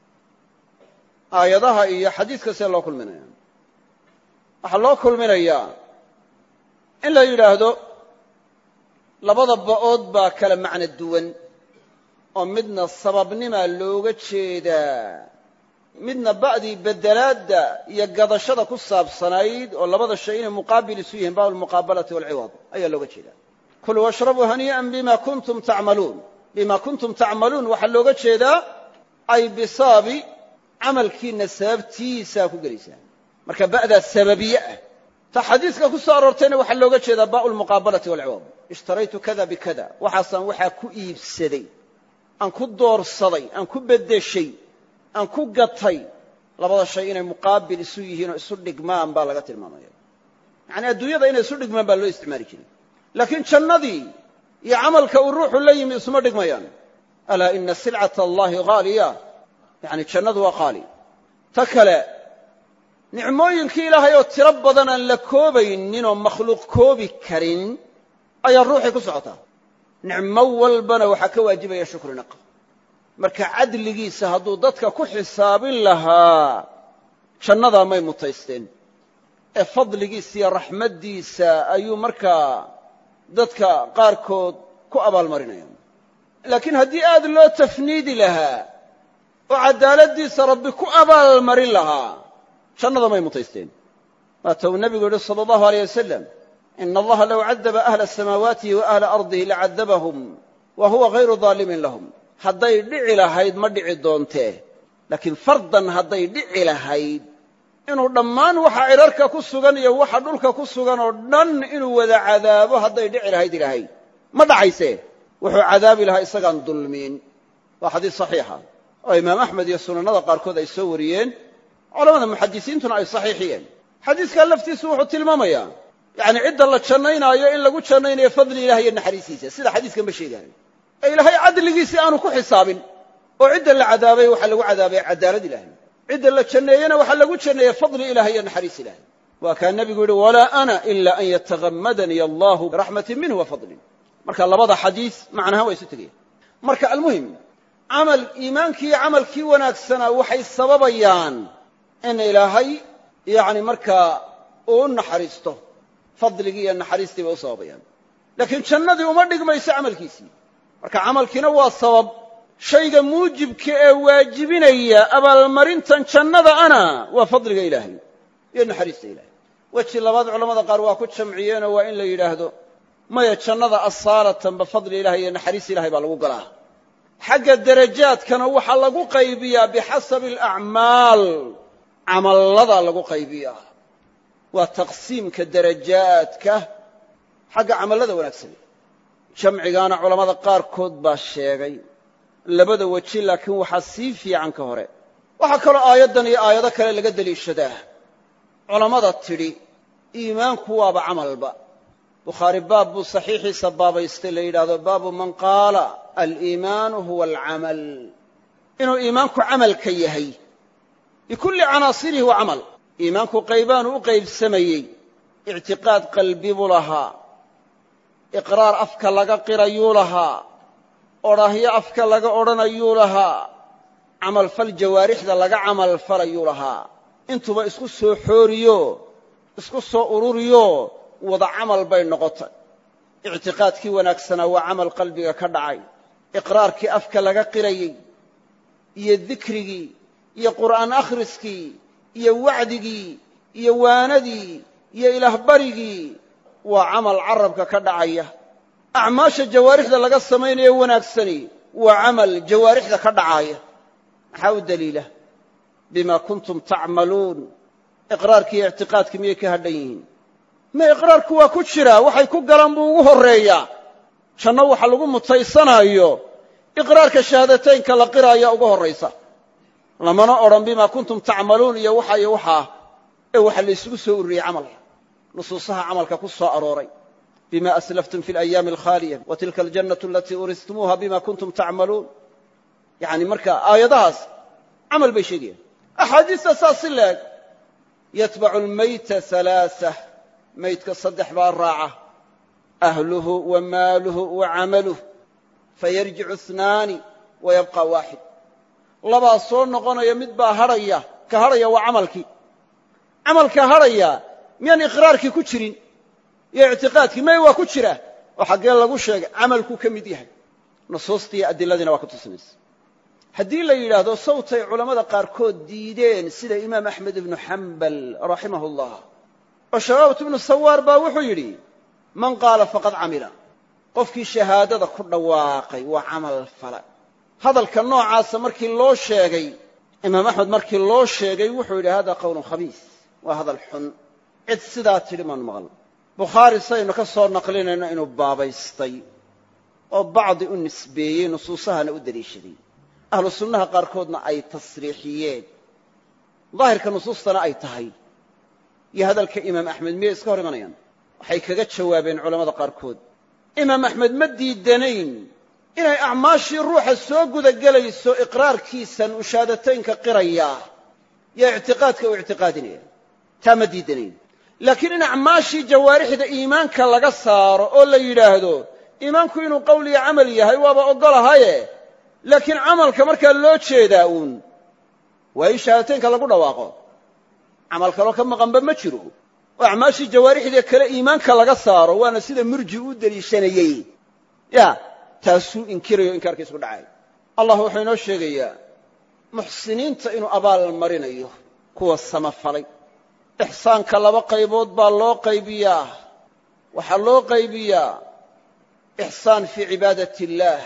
aayadaha iyo xadiiska see loo kulminaya waxaa loo kulminayaa in la yidhaahdo labada ba'ood baa kala macno duwan oo midna sababnimaa looga jeedaa midna ba'dii bedelaadda iyo gadashada ku saabsanayd oo labada shay inay muqaabil isu yihiin baa almuqaabalati walciwad ayaa looga jeedaa kuluu washrabuu hanii'an bima kuntum tacmaluun waxaa looga jeedaa ay bisababi camalkiinna sababtiisaa ku gelaysaa marka ba'daa sababiye ah ta xadiiska ku soo aroortayna waxaa looga jeedaa baa'u lmuqaabalati walciwad ishtaraytu kada bikada waxaasaan waxaa ku iibsaday aan ku doorsaday aan ku beddeshay aan ku gatay labada shay inay muqaabil isu yihiin oo isu dhigmaan baa laga tilmaamaya yacni adduunyada inay isu dhigmaan baa loo isticmaali jiray laakiin jannadii iyo camalka uu ruuxu la yimi isuma dhigmayaan alaa ina silcata allahi haaliya yacni jannadu waa qaali ta kale nicmooyinkii ilaahay oo tiro badan aan la koobaynin oo makhluuq koobi karin ayaa ruuxii ku socotaa nicmo walbana waxaa ka waajibaya shukri naq marka cadligiisa hadduu dadka ku xisaabin lahaa jannadaa may mutaysteen ee fadligiisa iyo raxmaddiisa ayuu markaa dadka qaarkood ku abaalmarinaya laakiin haddii aad loo tafniidi lahaa oo cadaaladdiisa rabbi ku abaalmarin lahaa jannada may mutaysteen waata uu nebigu yidhi sala allahu alayh wasalam ina allaha low cadaba ahla samaawaatihi wa ahla ardihi lacadabahum wa huwa hayru daalimin lahum hadday dhici lahayd ma dhici doontee laakiin fardan hadday dhici lahayd inuu dhammaan waxa cirarka ku sugan iyo waxa dhulka ku sugan oo dhan inuu wada cadaabo hadday dhici lahayd ilaahay ma dhacaysee wuxuu cadaabi lahaa isagaan dulmiin waa xadiis saxiixa oo imaam axmed iyo sunannada qaarkood ay soo wariyeen culamada muxadisiintuna ay saxiixiyeen xadiiskaa laftiisu wuxuu tilmaamayaa yacni cidda la jannaynaayo in lagu jannaynayo fadli ilahay iyo naxariistiisa sida xadiiskan ba sheegahay ee ilaahay cadligiisii aanu ku xisaabin oo cidda la cadaabay waxaa lagu cadaabay cadaalad ilaahay cidda la janneeyena waxaa lagu janneeyey fadli ilahay iyo naxariis ilahay waa kaa nebigu yidhi walaa ana ila an yataghammadanii allahu biraxmatin minhu wa fadlin marka labada xadiis macnahaan waa isu tegayaan marka almuhim camal iimaankii iyo camalkii wanaagsanaa waxay sababayaan in ilaahay yacni markaa uu naxariisto fadligii iyo naxariistii bay u sababayaan laakiin jannadii uma dhigmayso camalkiisii marka camalkiina waa sabab shayga muujibka ee waajibinaya abaalmarintan jannada ana waa fadliga ilaahay iyo naxariista ilaahay weji labaad culamada qaar waa ku jamciyeenoo waa in la yidhaahdo maya jannada asaalatanba fadli ilahay iyo naxariis ilahay baa lagu galaa xagga darajaadkana waxaa lagu qaybiyaa bixasabi alacmaal camalladaa lagu qaybiyaa waa taqsiimka darajaadka xagga camallada wanaagsan jamcigaana culammada qaarkood baa sheegay labada weji laakiin waxaa sii fiican ka hore waxaa kaloo aayaddan iyo aayado kale laga deliishadaa culammada tidhi iimaanku waaba camalba bukhaari baab buu saxiixiisa baabaystay la yidhaahdo baabu man qaala aliimaanu huwa alcamal inuu iimaanku camalka yahay bikulli canaasirihi wa camal iimaanku qaybaanu u qaybsamayey ictiqaad qalbi buu lahaa iqraar afka laga qirayuu lahaa odhaahyo afka laga odhanayuu lahaa camalfal jawaarixda laga camalfalayuu lahaa intuba isku soo xooriyo isku soo ururiyo wada camal bay noqotay ictiqaadkii wanaagsanaa waa camal qalbiga ka dhacay iqraarkii afka laga qirayey iyo dikrigii iyo qur'aan akhriskii iyo wacdigii iyo waanadii iyo ilaahbarigii waa camal carabka ka dhacaya acmaasha jawaarixda laga samaynayo wanaagsani waa camal jawaarixda ka dhacaaya maxaa u daliila bima kuntum tacmaluun iqraarkii iyo ictiqaadkii miyay ka hadhan yihiin ma iqraarku waa ku jiraa waxay ku galaan buu ugu horreeyaa janno waxa lagu mutaysanaayo iqraarka shahaadataynka la qiraaya ugu horraysa lamana odhan bima kuntum tacmaluun iyo waxa iyo waxaa ee waxa la isugu soo ururiyey camal nusuusaha camalka ku soo arooray bima aslaftum fi alayaami alkhaaliya wa tilka aljannatu alatii uristumuuha bima kuntum tacmaluun yacni marka aayadahaas camal bay sheegayaan axaadiista saas si leeg yatbacu almayta halaasa maydka saddex baa raaca ahluhu wa maaluhu wa camaluh fayarjicu اثnaani wa yabqa waaxid labaa soo noqonaya mid baa hadhaya ka hadhaya waa camalkii camalka hadhaya miyaan iqraarkii ku jirin iyo ictiqaadkii may waa ku jira oo xaggee lagu sheegay camalku ka mid yahay nusuustii iyo adiladiina waa ku tusinaysa haddii la yidhaahdo sawtay culammada qaarkood diideen sida imaam axmed ibnu xambal raximahu llah oo shabaabatu ibnu sawaar baa wuxuu yidhi man qaala faqad camila qofkii shahaadada ku dhawaaqay waa camal fala hadalka noocaasa markii loo sheegay imaam axmed markii loo sheegay wuxuu yidhi hada qowlun khabiis waa hadal xun cid sidaa tidhi maanu maqal bukhaari saynu ka soo naqlinayno inuu baabaystay oo bacdi u nisbeeyey nusuusahana u deliishaday ahlu sunnaha qaarkoodna ay tasriixiyeen daahirka nusuustana ay tahay iyo hadalka imaam axmed miyay iska hor imanayaan waxay kaga jawaabeen culammada qaarkood imaam axmed ma diidanayn inay acmaashii ruuxa soo gudagelayso iqraarkiisan u shahaadataynka qiraya iyo ictiqaadka uu ictiqaadinaya taa ma diidanayn laakiin in acmaashii jawaarixda iimaanka laga saaro oo la yidhaahdo iimaanku inuu qowl iyo camal yahay waaba oggolahaye laakiin camalka markaa loo jeedaa uun waa in shahaadataynka lagu dhawaaqo camal kaloo ka maqanba ma jiro oo acmaashii jawaarixdee kale iimaanka laga saaro waana sida murji u deliishanayey ya taasuu inkirayo inkaarkiisku dhacay allah wuxuu inoo sheegayaa muxsiniinta inuu abaal marinayo kuwa samafalay ixsaanka laba qaybood baa loo qaybiyaa waxaa loo qaybiyaa ixsaan fii cibaadati illaah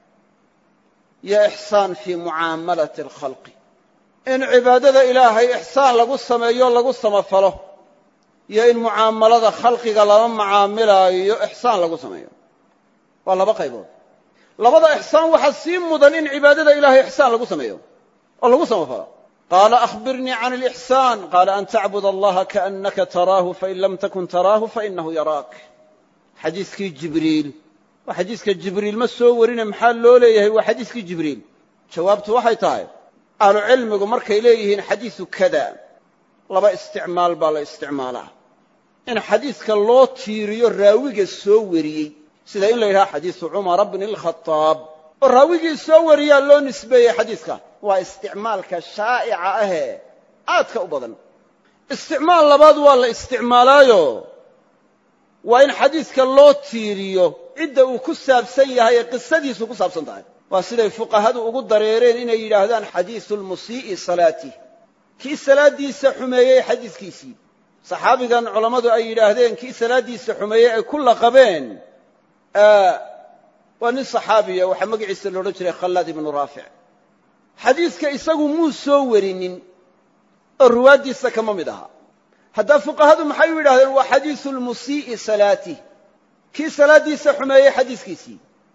iyo ixsaan fii mucaamalati alkhalqi in cibaadada ilaahay ixsaan lagu sameeyo lagu samafalo iyo in mucaamalada khalqiga lama mucaamilaayo ixsaan lagu sameeyo waa laba qaybood labada ixsaan waxaa sii mudan in cibaadada ilaahay ixsaan lagu sameeyo oo lagu samafalo qaala akhbirnii can alixsaan qaala an tacbud allaha kaannaka taraahu fain lam takun taraahu fainahu yaraak xadiiskii jibriil waa xadiiska jibriil ma soo warine maxaa loo leeyahay waa xadiiskii jibriil jawaabtu waxay tahay ahlucilmigu markay leeyihiin xadiisu kada laba isticmaal baa la isticmaalaa in xadiiska loo tiiriyo raawiga soo wariyey sida in la yidhaha xadiisu cumara bni alkhadaab oo raawigii soo wariyaa loo nisbeeyey xadiiska waa isticmaalka shaa'ica ahee aadka u badan isticmaal labaad waa la isticmaalaayo waa in xadiiska loo tiiriyo cidda uu ku saabsan yahay ee qisadiisu ku saabsan tahay waa siday fuqahadu ugu dareereen inay yidhaahdaan xadiisu lmusii'i salaatih kii salaaddiisa xumeeyey xadiiskiisii saxaabigan culammadu ay yidhaahdeen kii salaaddiisa xumeeyey ay ku laqabeen waa nin saxaabiya waxaa magaciisa la odhan jiray khallaad ibnu raafic xadiiska isagu muu soo warinin oo ruwaaddiisa kama mid aha haddaa fuqahadu maxay u yidhahdeen waa xadiisu lmusii'i salaatih kii salaaddiisa xumeeyey xadiiskiisii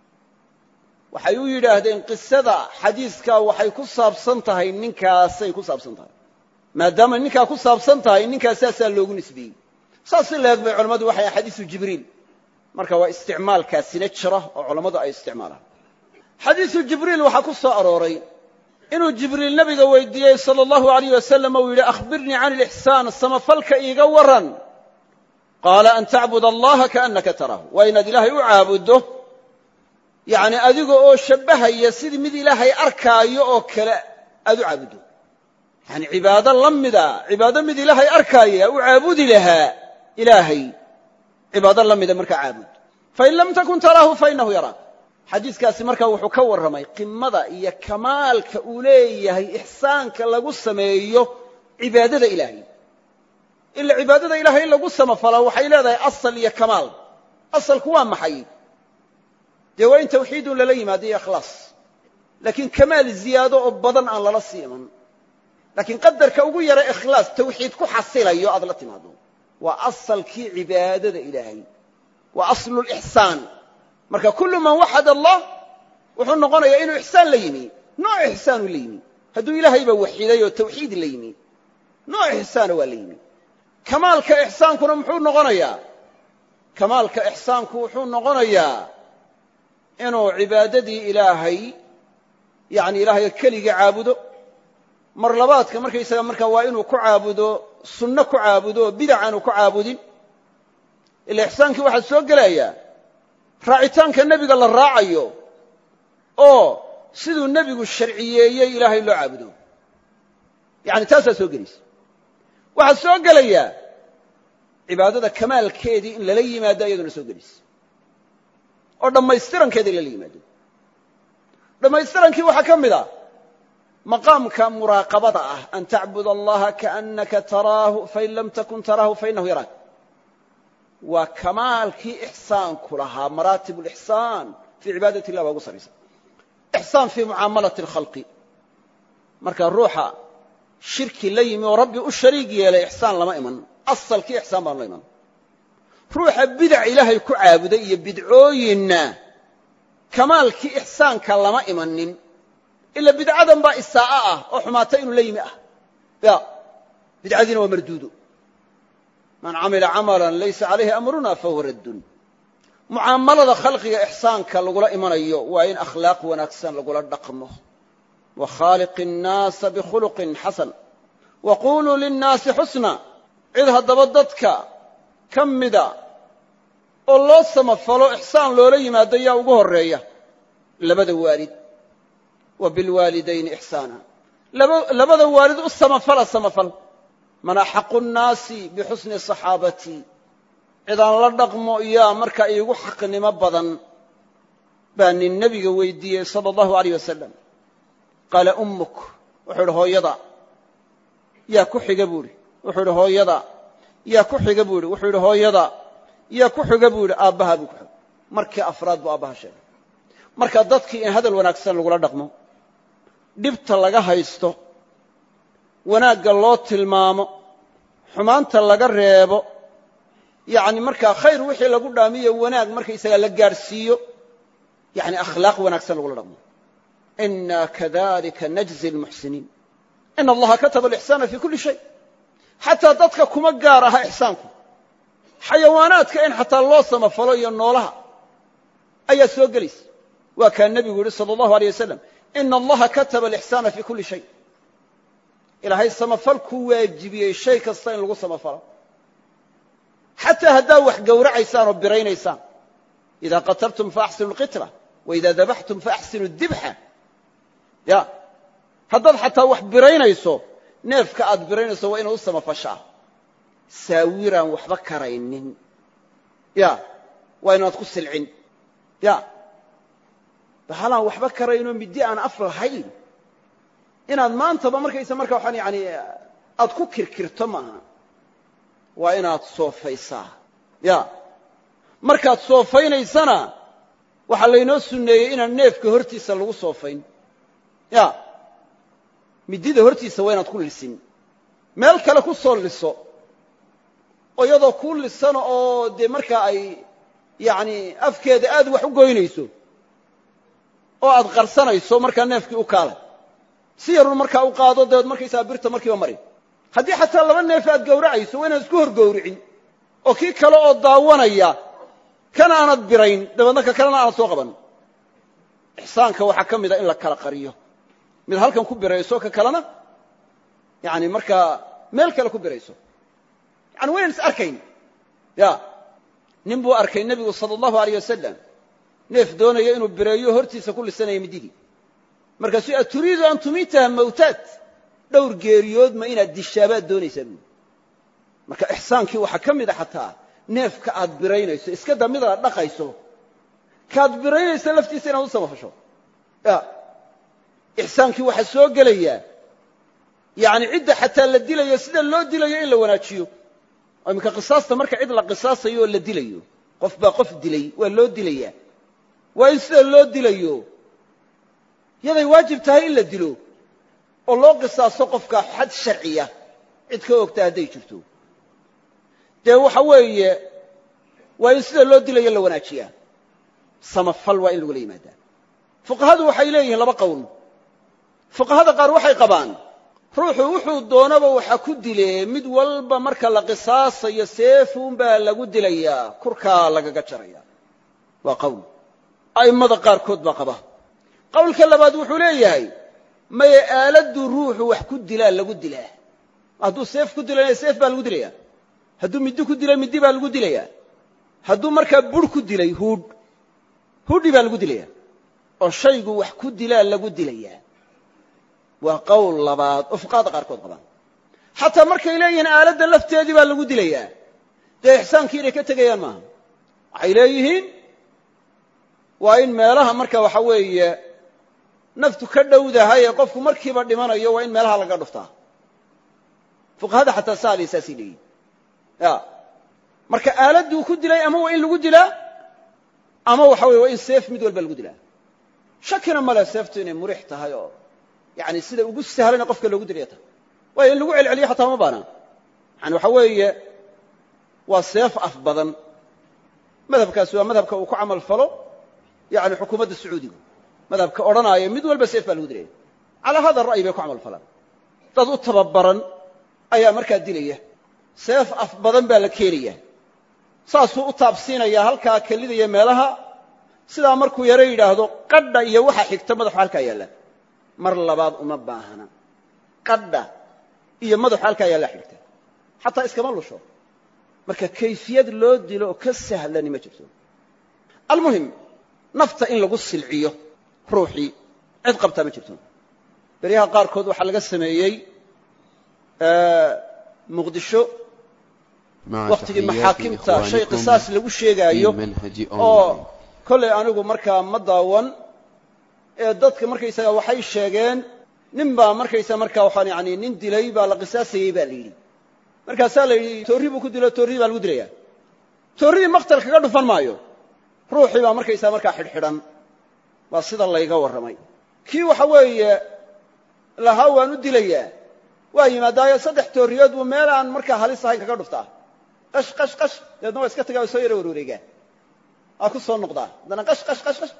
waxay u yidhaahdeen qisada xadiiska waxay ku saabsan tahay ninkaasay ku saabsan tahay maadaamay ninkaa ku saabsan tahay ninkaas saasaa loogu nisbeeyey saas in laeg bay culammadu waxay xadiisu jibriil marka waa isticmaalkaasina jira oo culammadu ay isticmaalaan xadiisu jibriil waxaa ku soo arooray inuu jibriil nabiga weydiiyey sala allahu alayh wasalam uu yidhi akhbirnii can alixsaan samafalka iiga warran qaala an tacbud allaha kaannaka taraahu waa inaad ilaahay u caabuddo yacni adiga oo shabbahaya sidii mid ilaahay arkaayo oo kale aad u caabuddo yani cibaado la mida cibaado mid ilaahay arkaaya u caabudi lahaa ilaahay cibaado la mida markaa caabud fain lam takun taraahu fainahu yaraak xadiiskaasi markaa wuxuu ka warramay qimada iyo kamaalka uu leeyahay ixsaanka lagu sameeyo cibaadada ilaahay ila cibaadada ilaahay in lagu samafalo waxay leedahay asal iyo kamaal asalku waa maxay dee waa in tawxiidun lala yimaado iyo ikhlaas laakiin kamaal ziyaado oo badan aan lala sii iman laakiin qadarka ugu yara ikhlaas tawxiid ku xasilayo aad la timaado waa asalkii cibaadada ilaahay waa aslu lixsaan marka kullu man waxad allah wuxuu noqonayaa inuu ixsaan la yimi nooc ixsaanu la yimi hadduu ilaahayba waxiday oo tawxiid la yimi nooc ixsaana waa la yimi kamaalka ixsaankuna muxuu noqonayaa kamaalka ixsaanku wuxuu noqonayaa inuu cibaadadii ilaahay yani ilaahay keliga caabudo mar labaadka markaysaga markaa waa inuu ku caabudo sunno ku caabudo bidac aanu ku caabudin ila ixsaankii waxaa soo gelaya raacitaanka nebiga la raacayo oo siduu nebigu sharciyeeyey ilaahay loo caabudo yani taasaa soo gelaysa waxaa soo gelaya cibaadada kamaalkeedii in lala yimaado iyaduna soo gelaysa oo dhammaystirankeeda la yimaado dhammaystirankii waxaa ka mid ah maqaamka muraaqabada ah an tacbud allaha kaannaka taraahu fain lam takun taraahu fainahu yaraak waa kamaalkii ixsaanku lahaa maraatib lixsaan fii cibaadati illah baa ugu saraysa ixsaan fii mucaamalati alkhalqi marka ruuxa shirki la yimi oo rabbi u shariig yeelay ixsaan lama iman asalkii ixsaan baan la iman ruuxa bidac ilaahay ku caabuday iyo bidcooyinna kamaalkii ixsaanka lama imanin ila bidcadan baa isaa'a ah oo xumaata inuu la yimi ah ya bidcadiina waa marduudo man camila camalan laysa calayhi amruna fahuwa raddun mucaamalada khalqiga ixsaanka lagula imanayo waa in akhlaaq wanaagsan lagula dhaqmo wa khaaliqi الnaasa bikhuluqin xasan wa quluu linnaasi xusna cid haddaba dadka ka mida oo loo samafalo ixsaan loola yimaado yaa ugu horreeya labada waalid wa bilwaalidayni ixsaana labada waalid u samafal man axaqu nnaasi bixusni saxaabatii cidaan la dhaqmo yaa marka iigu xaqnimo badan baa nin nebiga weydiiyey sala allahu alayh wasalam qaala ummuk wuxuu idhi hooyada yaa ku xiga buu idhi wuxuu idhi hooyada yaa ku xiga buu idhi wuxuu idhi hooyada yaa ku xiga buu idhi aabbaha buu ku xigay markii afraad buu aabbaha sheegay marka dadkii in hadal wanaagsan lagula dhaqmo dhibta laga haysto wanaagga loo tilmaamo xumaanta laga reebo yacni markaa khayr wixii lagu dhaamiyo wanaag markaysagaa la gaadhsiiyo yani akhlaaq wanaagsan lagula dhaqmo ina kadalika najzi almuxsiniin ina allaha kataba alixsaana fii kulli shay xataa dadka kuma gaar aha ixsaanku xayawaanaadka in xataa loo samafalo iyo noolaha ayaa soo gelaysa waa kaa nebigu yihi sala allahu aleyh wasalam ina allaha kataba alixsaana fii kulli shay ilaahay samafalkuu waajibiyey shay kasta in lagu samafalo xataa haddaa wax gowracaysaan oo biraynaysaan idaa qataltum faaxsinu lqitla waidaa dabaxtum faaxsinu dibxa ya haddaad xataa wax biraynayso neefka aad biraynayso waa inaad u samafashaa saawiraan waxba karaynin ya waa inaad ku silcin ya bahalaan waxba karaynoo middi aan af lahayn inaad maantaba markaysa marka waxaan yani aad ku kirkirto maaha waa inaad soofaysaa ya markaad soofaynaysana waxaa laynoo sunneeyey inaan neefka hortiisa lagu soofayn ya midida hortiisa waa inaad ku lisin meel kale ku soo liso oo iyadoo ku lisano oo dee markaa ay yani afkeeda aad wax u goynayso oo aad qarsanayso markaa neefkii u kaalay si yarun markaa u qaado dabeed markaysaa birta markiiba mari haddii xataa laba neef aad gowracayso waa inaad isku hor gowricin oo kii kale oo daawanaya kana aanad birayn dabeedna ka kalena aanad soo qaban ixsaanka waxaa ka mida in la kala qariyo mid halkan ku birayso ka kalena yani markaa meel kale ku birayso yani waynan is arkayn ya nin buu arkay nebigu sala allahu alayh wasalam neef doonaya inuu bireeyo hortiisa ku lisanaya mididii markaasuu aturiidu an tumiitaha mawtaad dhowr geeriyood ma inaad dishaabaad doonaysaa buui marka ixsaankii waxaa ka mid a xataa neefka aad biraynayso iska daa mid aad dhaqayso kaad biraynayso laftiisa inaad u samafasho ya ixsaankii waxaa soo gelayaa yani cidda xataa la dilayo sida loo dilayo in la wanaajiyo oo iminka qisaasta marka cid la qisaasayo oo la dilayo qof baa qof dilay waa loo dilayaa waa in sida loo dilayo yaday waajib tahay in la dilo oo loo qisaaso qofka xad sharciya cid ka ogta hadday jirto dee waxa weeye waa in sida loo dilayo la wanaajiyaa samafal waa in lagula yimaadaa fuqahadu waxay leeyihiin laba qowl fuqahada qaar waxay qabaan ruuxu wuxuu doonaba waxa ku dile mid walba marka la qisaasayo seefuunbaa lagu dilayaa kurkaa lagaga jaraya waa qowl a'immada qaarkood baa qaba qowlka labaad wuxuu leeyahay maye aaladdu ruuxu wax ku dilaa lagu dilaa hadduu seef ku dilayna seef baa lagu dilaya hadduu middi ku dilay middi baa lagu dilaya hadduu markaa bur ku dilay hudhi baa lagu dilaya oo shaygu wax ku dilaa lagu dilayaa waa qowl labaad oo fuqahada qaarkood qabaan xataa markay leeyihiin aaladda lafteedii baa lagu dilayaa dee ixsaankii inay ka tegayaan maaha waxay leeyihiin waa in meelaha marka waxa weeye naftu ka dhowdahay ee qofku markiiba dhimanayo waa in meelaha laga dhuftaa fuqahada xataa saalisaasi leeyihiin ya marka aaladuu ku dilay ama waa in lagu dilaa ama waxa weeye waa in seef mid walba lagu dilaa shakina male seeftu inay murix tahay oo yani sida ugu sahlan qofka loogu dilaya tahay waa in lagu celceliyo xataa ma baana yani waxa weeye waa seef af badan madhabkaasi waa madhabka uu ku camal falo yani xukuumadda sacuudiga madhabka odhanaya mid walba seef baa lagu dilaya calaa hada ra'yi bay ku camal falaan dad u tababaran ayaa markaa dilaya seef af badan baa la keenaya saasuu u taabsiinaya halkaa kelidaya meelaha sidaa markuu yaro yidhaahdo qadha iyo waxa xigta madaxu halkaa yaalla mar labaad uma baahana qadha iyo madaxu halkaa yaalla xigta xataa iskama lusho marka kayfiyad loo dilo oo ka sahlani ma jirto almuhim nafta in lagu silciyo ruuxii cid qabtaa ma jirto beryaha qaarkood waxaa laga sameeyey muqdisho waktigii maxaakimta shay qisaas lagu sheegaayo oo kollay anigu markaa ma daawan ee dadka markaysaga waxay sheegeen nin baa markaysaga markaa waxaan yani nin dilay baa la qisaasayey baa la yidhi markaasaa la yidhi toorri buu ku dilo toorridii baa lagu dilayaa toorridii maqtal kaga dhufan maayo ruuxii baa markaysaa markaa xidhxidhan waa sida layga warramay kii waxa weeye lahaa waan u dilayaa waa yimaadaayo 3 toorriyood buu meel aan markaa halis ahayn kaga dhuftaa qash qash qash deedna waa iska tagaa oo soo yaro warwareegaa aa ku soo noqdaa haddana qash qash qash qash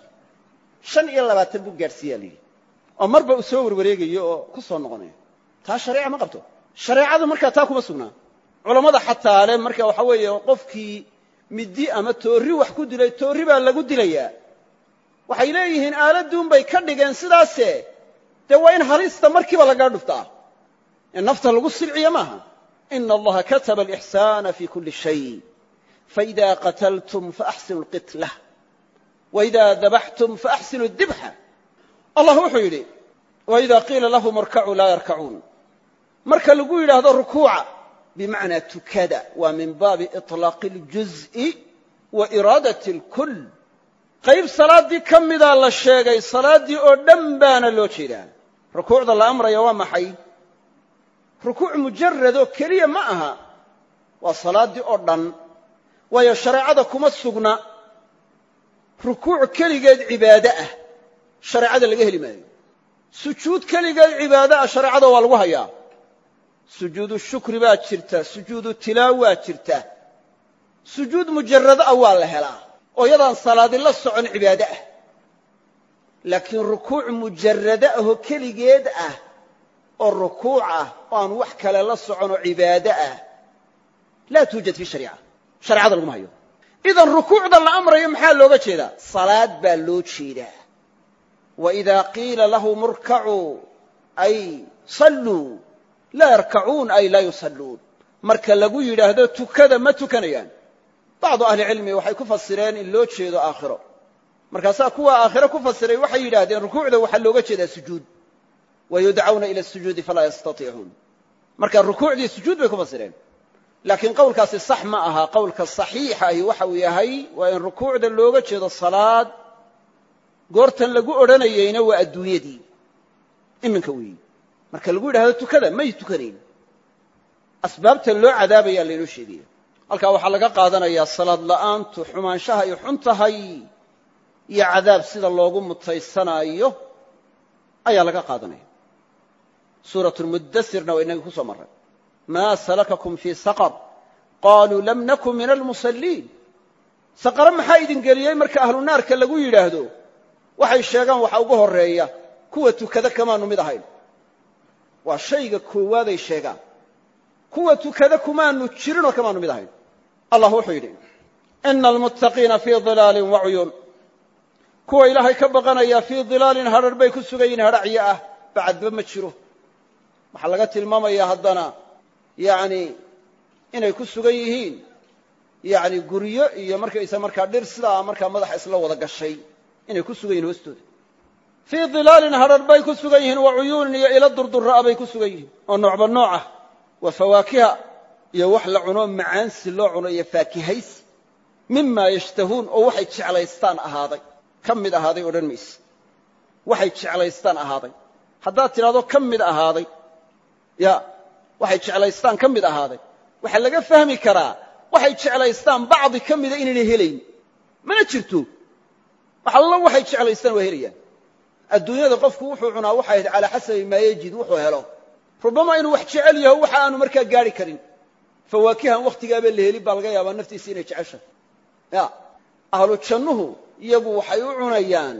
25 buu gaadhsiiyaa la yidhi oo marba uu soo warwareegayo oo ku soo noqonayo taa shareeca ma qabto shareecadu markaa taa kuma sugnaa culammada xataa le marka waxa weeye qofkii middi ama toorri wax ku dilay toorri baa lagu dilayaa waxay leeyihiin aaladuun bay ka dhigeen sidaase dee waa in halista markiiba lagaa dhuftaa in nafta lagu silciyo maaha ina allaha kataba alixsaana fi kuli shay faida qataltum faaxsinu lqitlah waida dabaxtum faaxsinu dibxa allah wuxuu yidhi waida qiila lahum irkacuu laa yarkacuun marka lagu yidhaahdo rukuuca bimacnaa tukada waa min baabi iطlaaqi اljuz'i wa iraadati اlkul qayb salaaddii ka midaa la sheegay salaaddii oo dhan baana loo jeedaa rukuucda la amraya waa maxay rukuuc mujaradoo keliya ma aha waa salaaddii oo dhan waayo shareecada kuma sugna rukuuc keligeed cibaade ah shareecada laga heli maayo sujuud keligeed cibaade ah shareecada waa lagu hayaa sujuudu shukri baa jirta sujuudu tilaawaa jirta sujuud mujarado ah waa la helaa oo yadaan salaadi la socon cibaade ah laakiin rukuuc mujarado ahoo keligeed ah oo rukuuc ah oo aan wax kale la socon oo cibaade ah laa tuujad fi shariica shareecada laguma hayo idan rukuucda la amrayo maxaa looga jeedaa salaad baa loo jeedaa waidaa qiila lahum irkacuu ay salluu laa yarkacuun ay laa yusalluun marka lagu yidhaahdo tukada ma tukanayaan bacdu ahlicilmi waxay ku fasireen in loo jeedo aakhiro markaasaa kuwa aakhiro ku fasiray waxay yidhaahdeen rukuucda waxaa looga jeedaa sujuud wayudcawna ila sujuudi falaa yastaiicuun marka rukuucdii sujuud bay ku fasireen laakiin qowlkaasi sax ma aha qowlka saxiixa ahi waxa uu yahay waa in rukuucda looga jeedo salaad goortan lagu odhanayeyna waa adduunyadii iminka weeyi marka lagu yidhahdo tukada may tukanayn asbaabta loo cadaabayaa laynoo sheegaya halkaa waxaa laga qaadanayaa salaad la'aantu xumaanshaha ay xun tahay iyo cadaab sida loogu mutaysanaayo ayaa laga qaadanaya suuratu lmuddasirna waa inagii ku soo marray maa salakakum fii saqar qaaluu lam nakun min almusalliin saqaro maxaa idin geliyey marka ahlu naarka lagu yidhaahdo waxay sheegaan waxa ugu horreeya kuwa tukada kamaanu mid ahayn waa shayga koowaaday sheegaan kuwa tukada kumaanu jirinoo kamaanu mid ahayn allah wuxuu yidhi ina almuttaqiina fii dilaalin wa cuyuun kuwa ilaahay ka baqanaya fii dilaalin hadhar bay ku sugan yihin hadhacyo ah bacadba ma jiro waxaa laga tilmaamayaa haddana yani inay ku sugan yihiin yani guryo iyo markaysa markaa dhir sidaa markaa madaxa isla wada gashay inay ku sugan yihin hoostooda fii dilaalin hadhar bay ku sugan yihiin wa cuyuunin iyo ilo durdurra'a bay ku sugan yihiin oo noocba nooc ah wa fawaakiha iyo wax la cuno macaansi loo cuno iyo faakihaysi mima yashtahuun oo waxay jeclaystaan ahaaday ka mid ahaaday odhan mayse waxay jeclaystaan ahaaday haddaad tidhahdo ka mid ahaaday ya waxay jeclaystaan ka mid ahaaday waxaa laga fahmi karaa waxay jeclaystaan bacdi ka mida inayna helayn mana jirto wax alla waxay jeclaystaan waa helayaan adduunyada qofku wuxuu cunaa waxay ahayd calaa xasabi maa yajid wuxuu helo rubama inuu wax jecel yaho waxa aanu markaa gaari karin fawaakihan wakhtigaaba la helin baa laga yaabaa naftiisa inay jecesha ya ahlu jannuhu iyagu waxay u cunayaan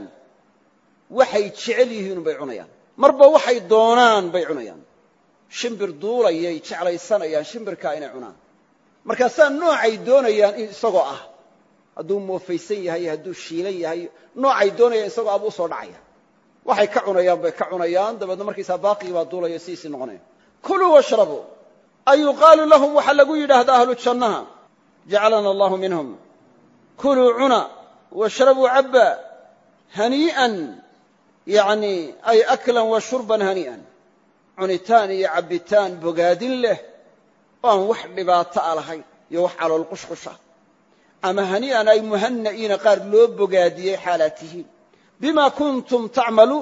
waxay jecel yihiin bay cunayaan marba waxay doonaan bay cunayaan shimbir duulayay jeclaysanayaan shimbirkaa inay cunaan markaasaa noocay doonayaan isagoo ah hadduu moofaysan yahay hadduu shiilan yahay noocay doonayaan isagoo ah buu usoo dhacaya waxay ka cunayaan bay ka cunayaan dabeedna markaysaa baaqigii baa duulaya sidiisii noqonaya kuluu washrabuu ay yuqaalu lahum waxaa lagu yidhaahdaa ahlu jannaha jacalana allahu minhum kuluu cuna washrabuu cabba hanii'an yani ay aklan wa shurban hanii'an cunitaan iyo cabbitaan bogaadin leh oo aan wax dhibaato a lahayn iyo wax calool qushqusha ama hanii'an ay muhanna'iina qaar loo bogaadiyey xaalaad tihiin bimaa kuntum tacmaluun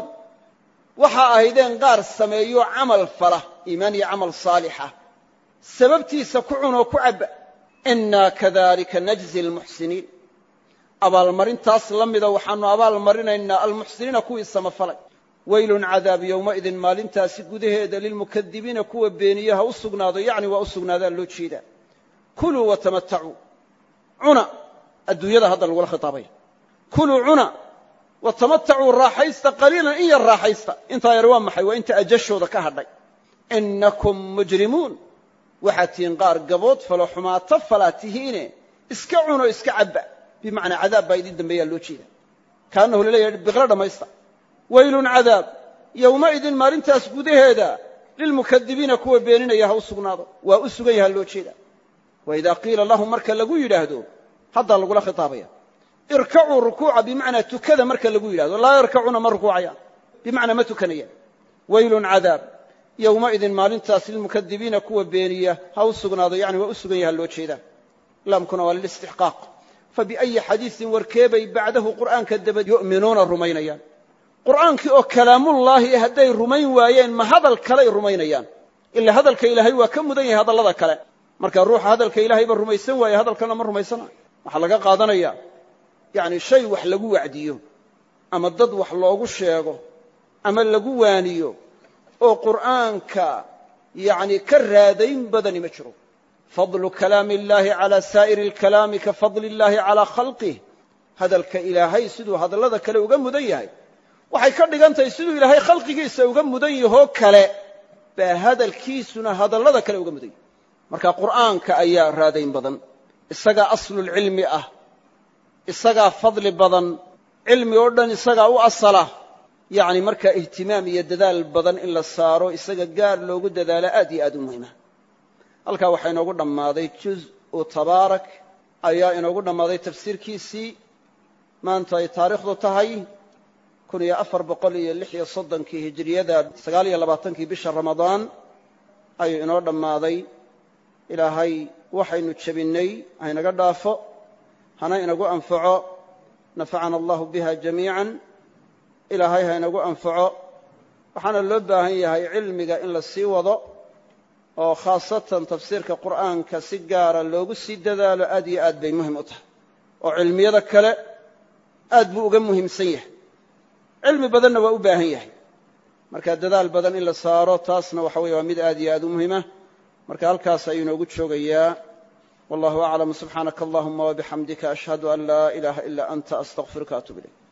waxaa ahaydeen qaar sameeyo camal fala iimaan iyo camal saalixa sababtiisa ku cunoo ku cabba innaa kadalika najzi almuxsiniin abaalmarintaas la mida waxaanu abaalmarinaynaa almuxsiniina kuwii samafalay weylun cadaab yowmaidin maalintaasi gudaheeda lilmukadibiina kuwa beeniye ha u sugnaado yacni waa u sugnaadaa loo jeedaa kuluu watamatacuu cuna adduunyada hadda lagula khitaabaya kuluu cuna watamatacuu raaxaysta qaliilan in yar raaxaysta intaa yar waa maxay waa inta ajashooda ka hadhay innakum mujrimuun waxaad tihiin qaar gabood falo xumaato falaa tihiine iska cuno iska cabba bimacnaa cadaab baa idin dambeeyaa loo jeeda kaanahu laleeyahay biqlo dhammaysta weylun cadaab yowmaidin maalintaas gudaheeda lilmukadibiina kuwa beeninaya ha u sugnaado waa u sugan yaha loo jeeda waidaa qiila lahum marka lagu yidhaahdo haddaa lagula khitaabaya irkacuu rukuuca bimacnaa tukada marka lagu yidhahdo laa yarkacuuna ma rukuucayaan bimacnaa ma tukanayaan weylun cadaab yowmaidin maalintaas lilmukadibiina kuwa beeniya ha u sugnaado yani waa u sugan yaha loo jeeda laamkuna waa lilistixqaaq fabiأyi xadiiثin warkeebay bacdahu qur'aanka dabad yu'minuuna rumaynayaan qur'aankii oo kalaamullaahi hadday rumayn waayeen ma hadal kaley rumaynayaan ila hadalka ilaahay waa ka mudan yahay hadallada kale marka ruuxa hadalka ilaahayba rumaysan waaye hadalkana ma rumaysanayo waxaa laga qaadanaya yani shay wax lagu wacdiyo ama dad wax loogu sheego ama lagu waaniyo oo qur'aanka yani ka raadayn badani ma jiro fadlu kalaami اllahi calى saa'iri اlkalaami ka fadli اllahi calىa khalqih hadalka ilaahay siduu hadallada kale uga mudan yahay waxay ka dhigan tahay siduu ilaahay khalqigiisa uga mudan yahoo kale baa hadalkiisuna hadallada kale uga mudan yahay marka qur'aanka ayaa raadayn badan isagaa aslulcilmi ah isagaa fadli badan cilmi oo dhan isagaa u asala yani markaa ihtimaam iyo dadaal badan in la saaro isaga gaar loogu dadaalo aad iyo aad u muhima halkaa waxaa inoogu dhammaaday juz-u tabaarak ayaa inoogu dhammaaday tafsiirkiisii maanta ay taariikhdu tahay 1436 hijriyada 29 bisha ramadaan ayuu inoo dhammaaday ilaahay waxaynu jebinnay haynaga dhaafo hana inagu anfaco nafacana allahu biha jamiican ilaahay haynagu anfaco waxaana loo baahan yahay cilmiga in la sii wado oo khaasatan tafsiirka qur'aanka si gaara loogu sii dadaalo aad iyo aad bay muhim u tahay oo cilmiyada kale aad buu uga muhiimsan yahay cilmi badanna waa u baahan yahay marka dadaal badan in la saaro taasna waxa weeye waa mid aad iyo aad u muhima marka halkaas ayuu inoogu joogayaa wallahu aclam subxaanaka allahuma wabixamdika ashhadu an laa ilaaha ilaa anta astaqfiruka atuub ilayk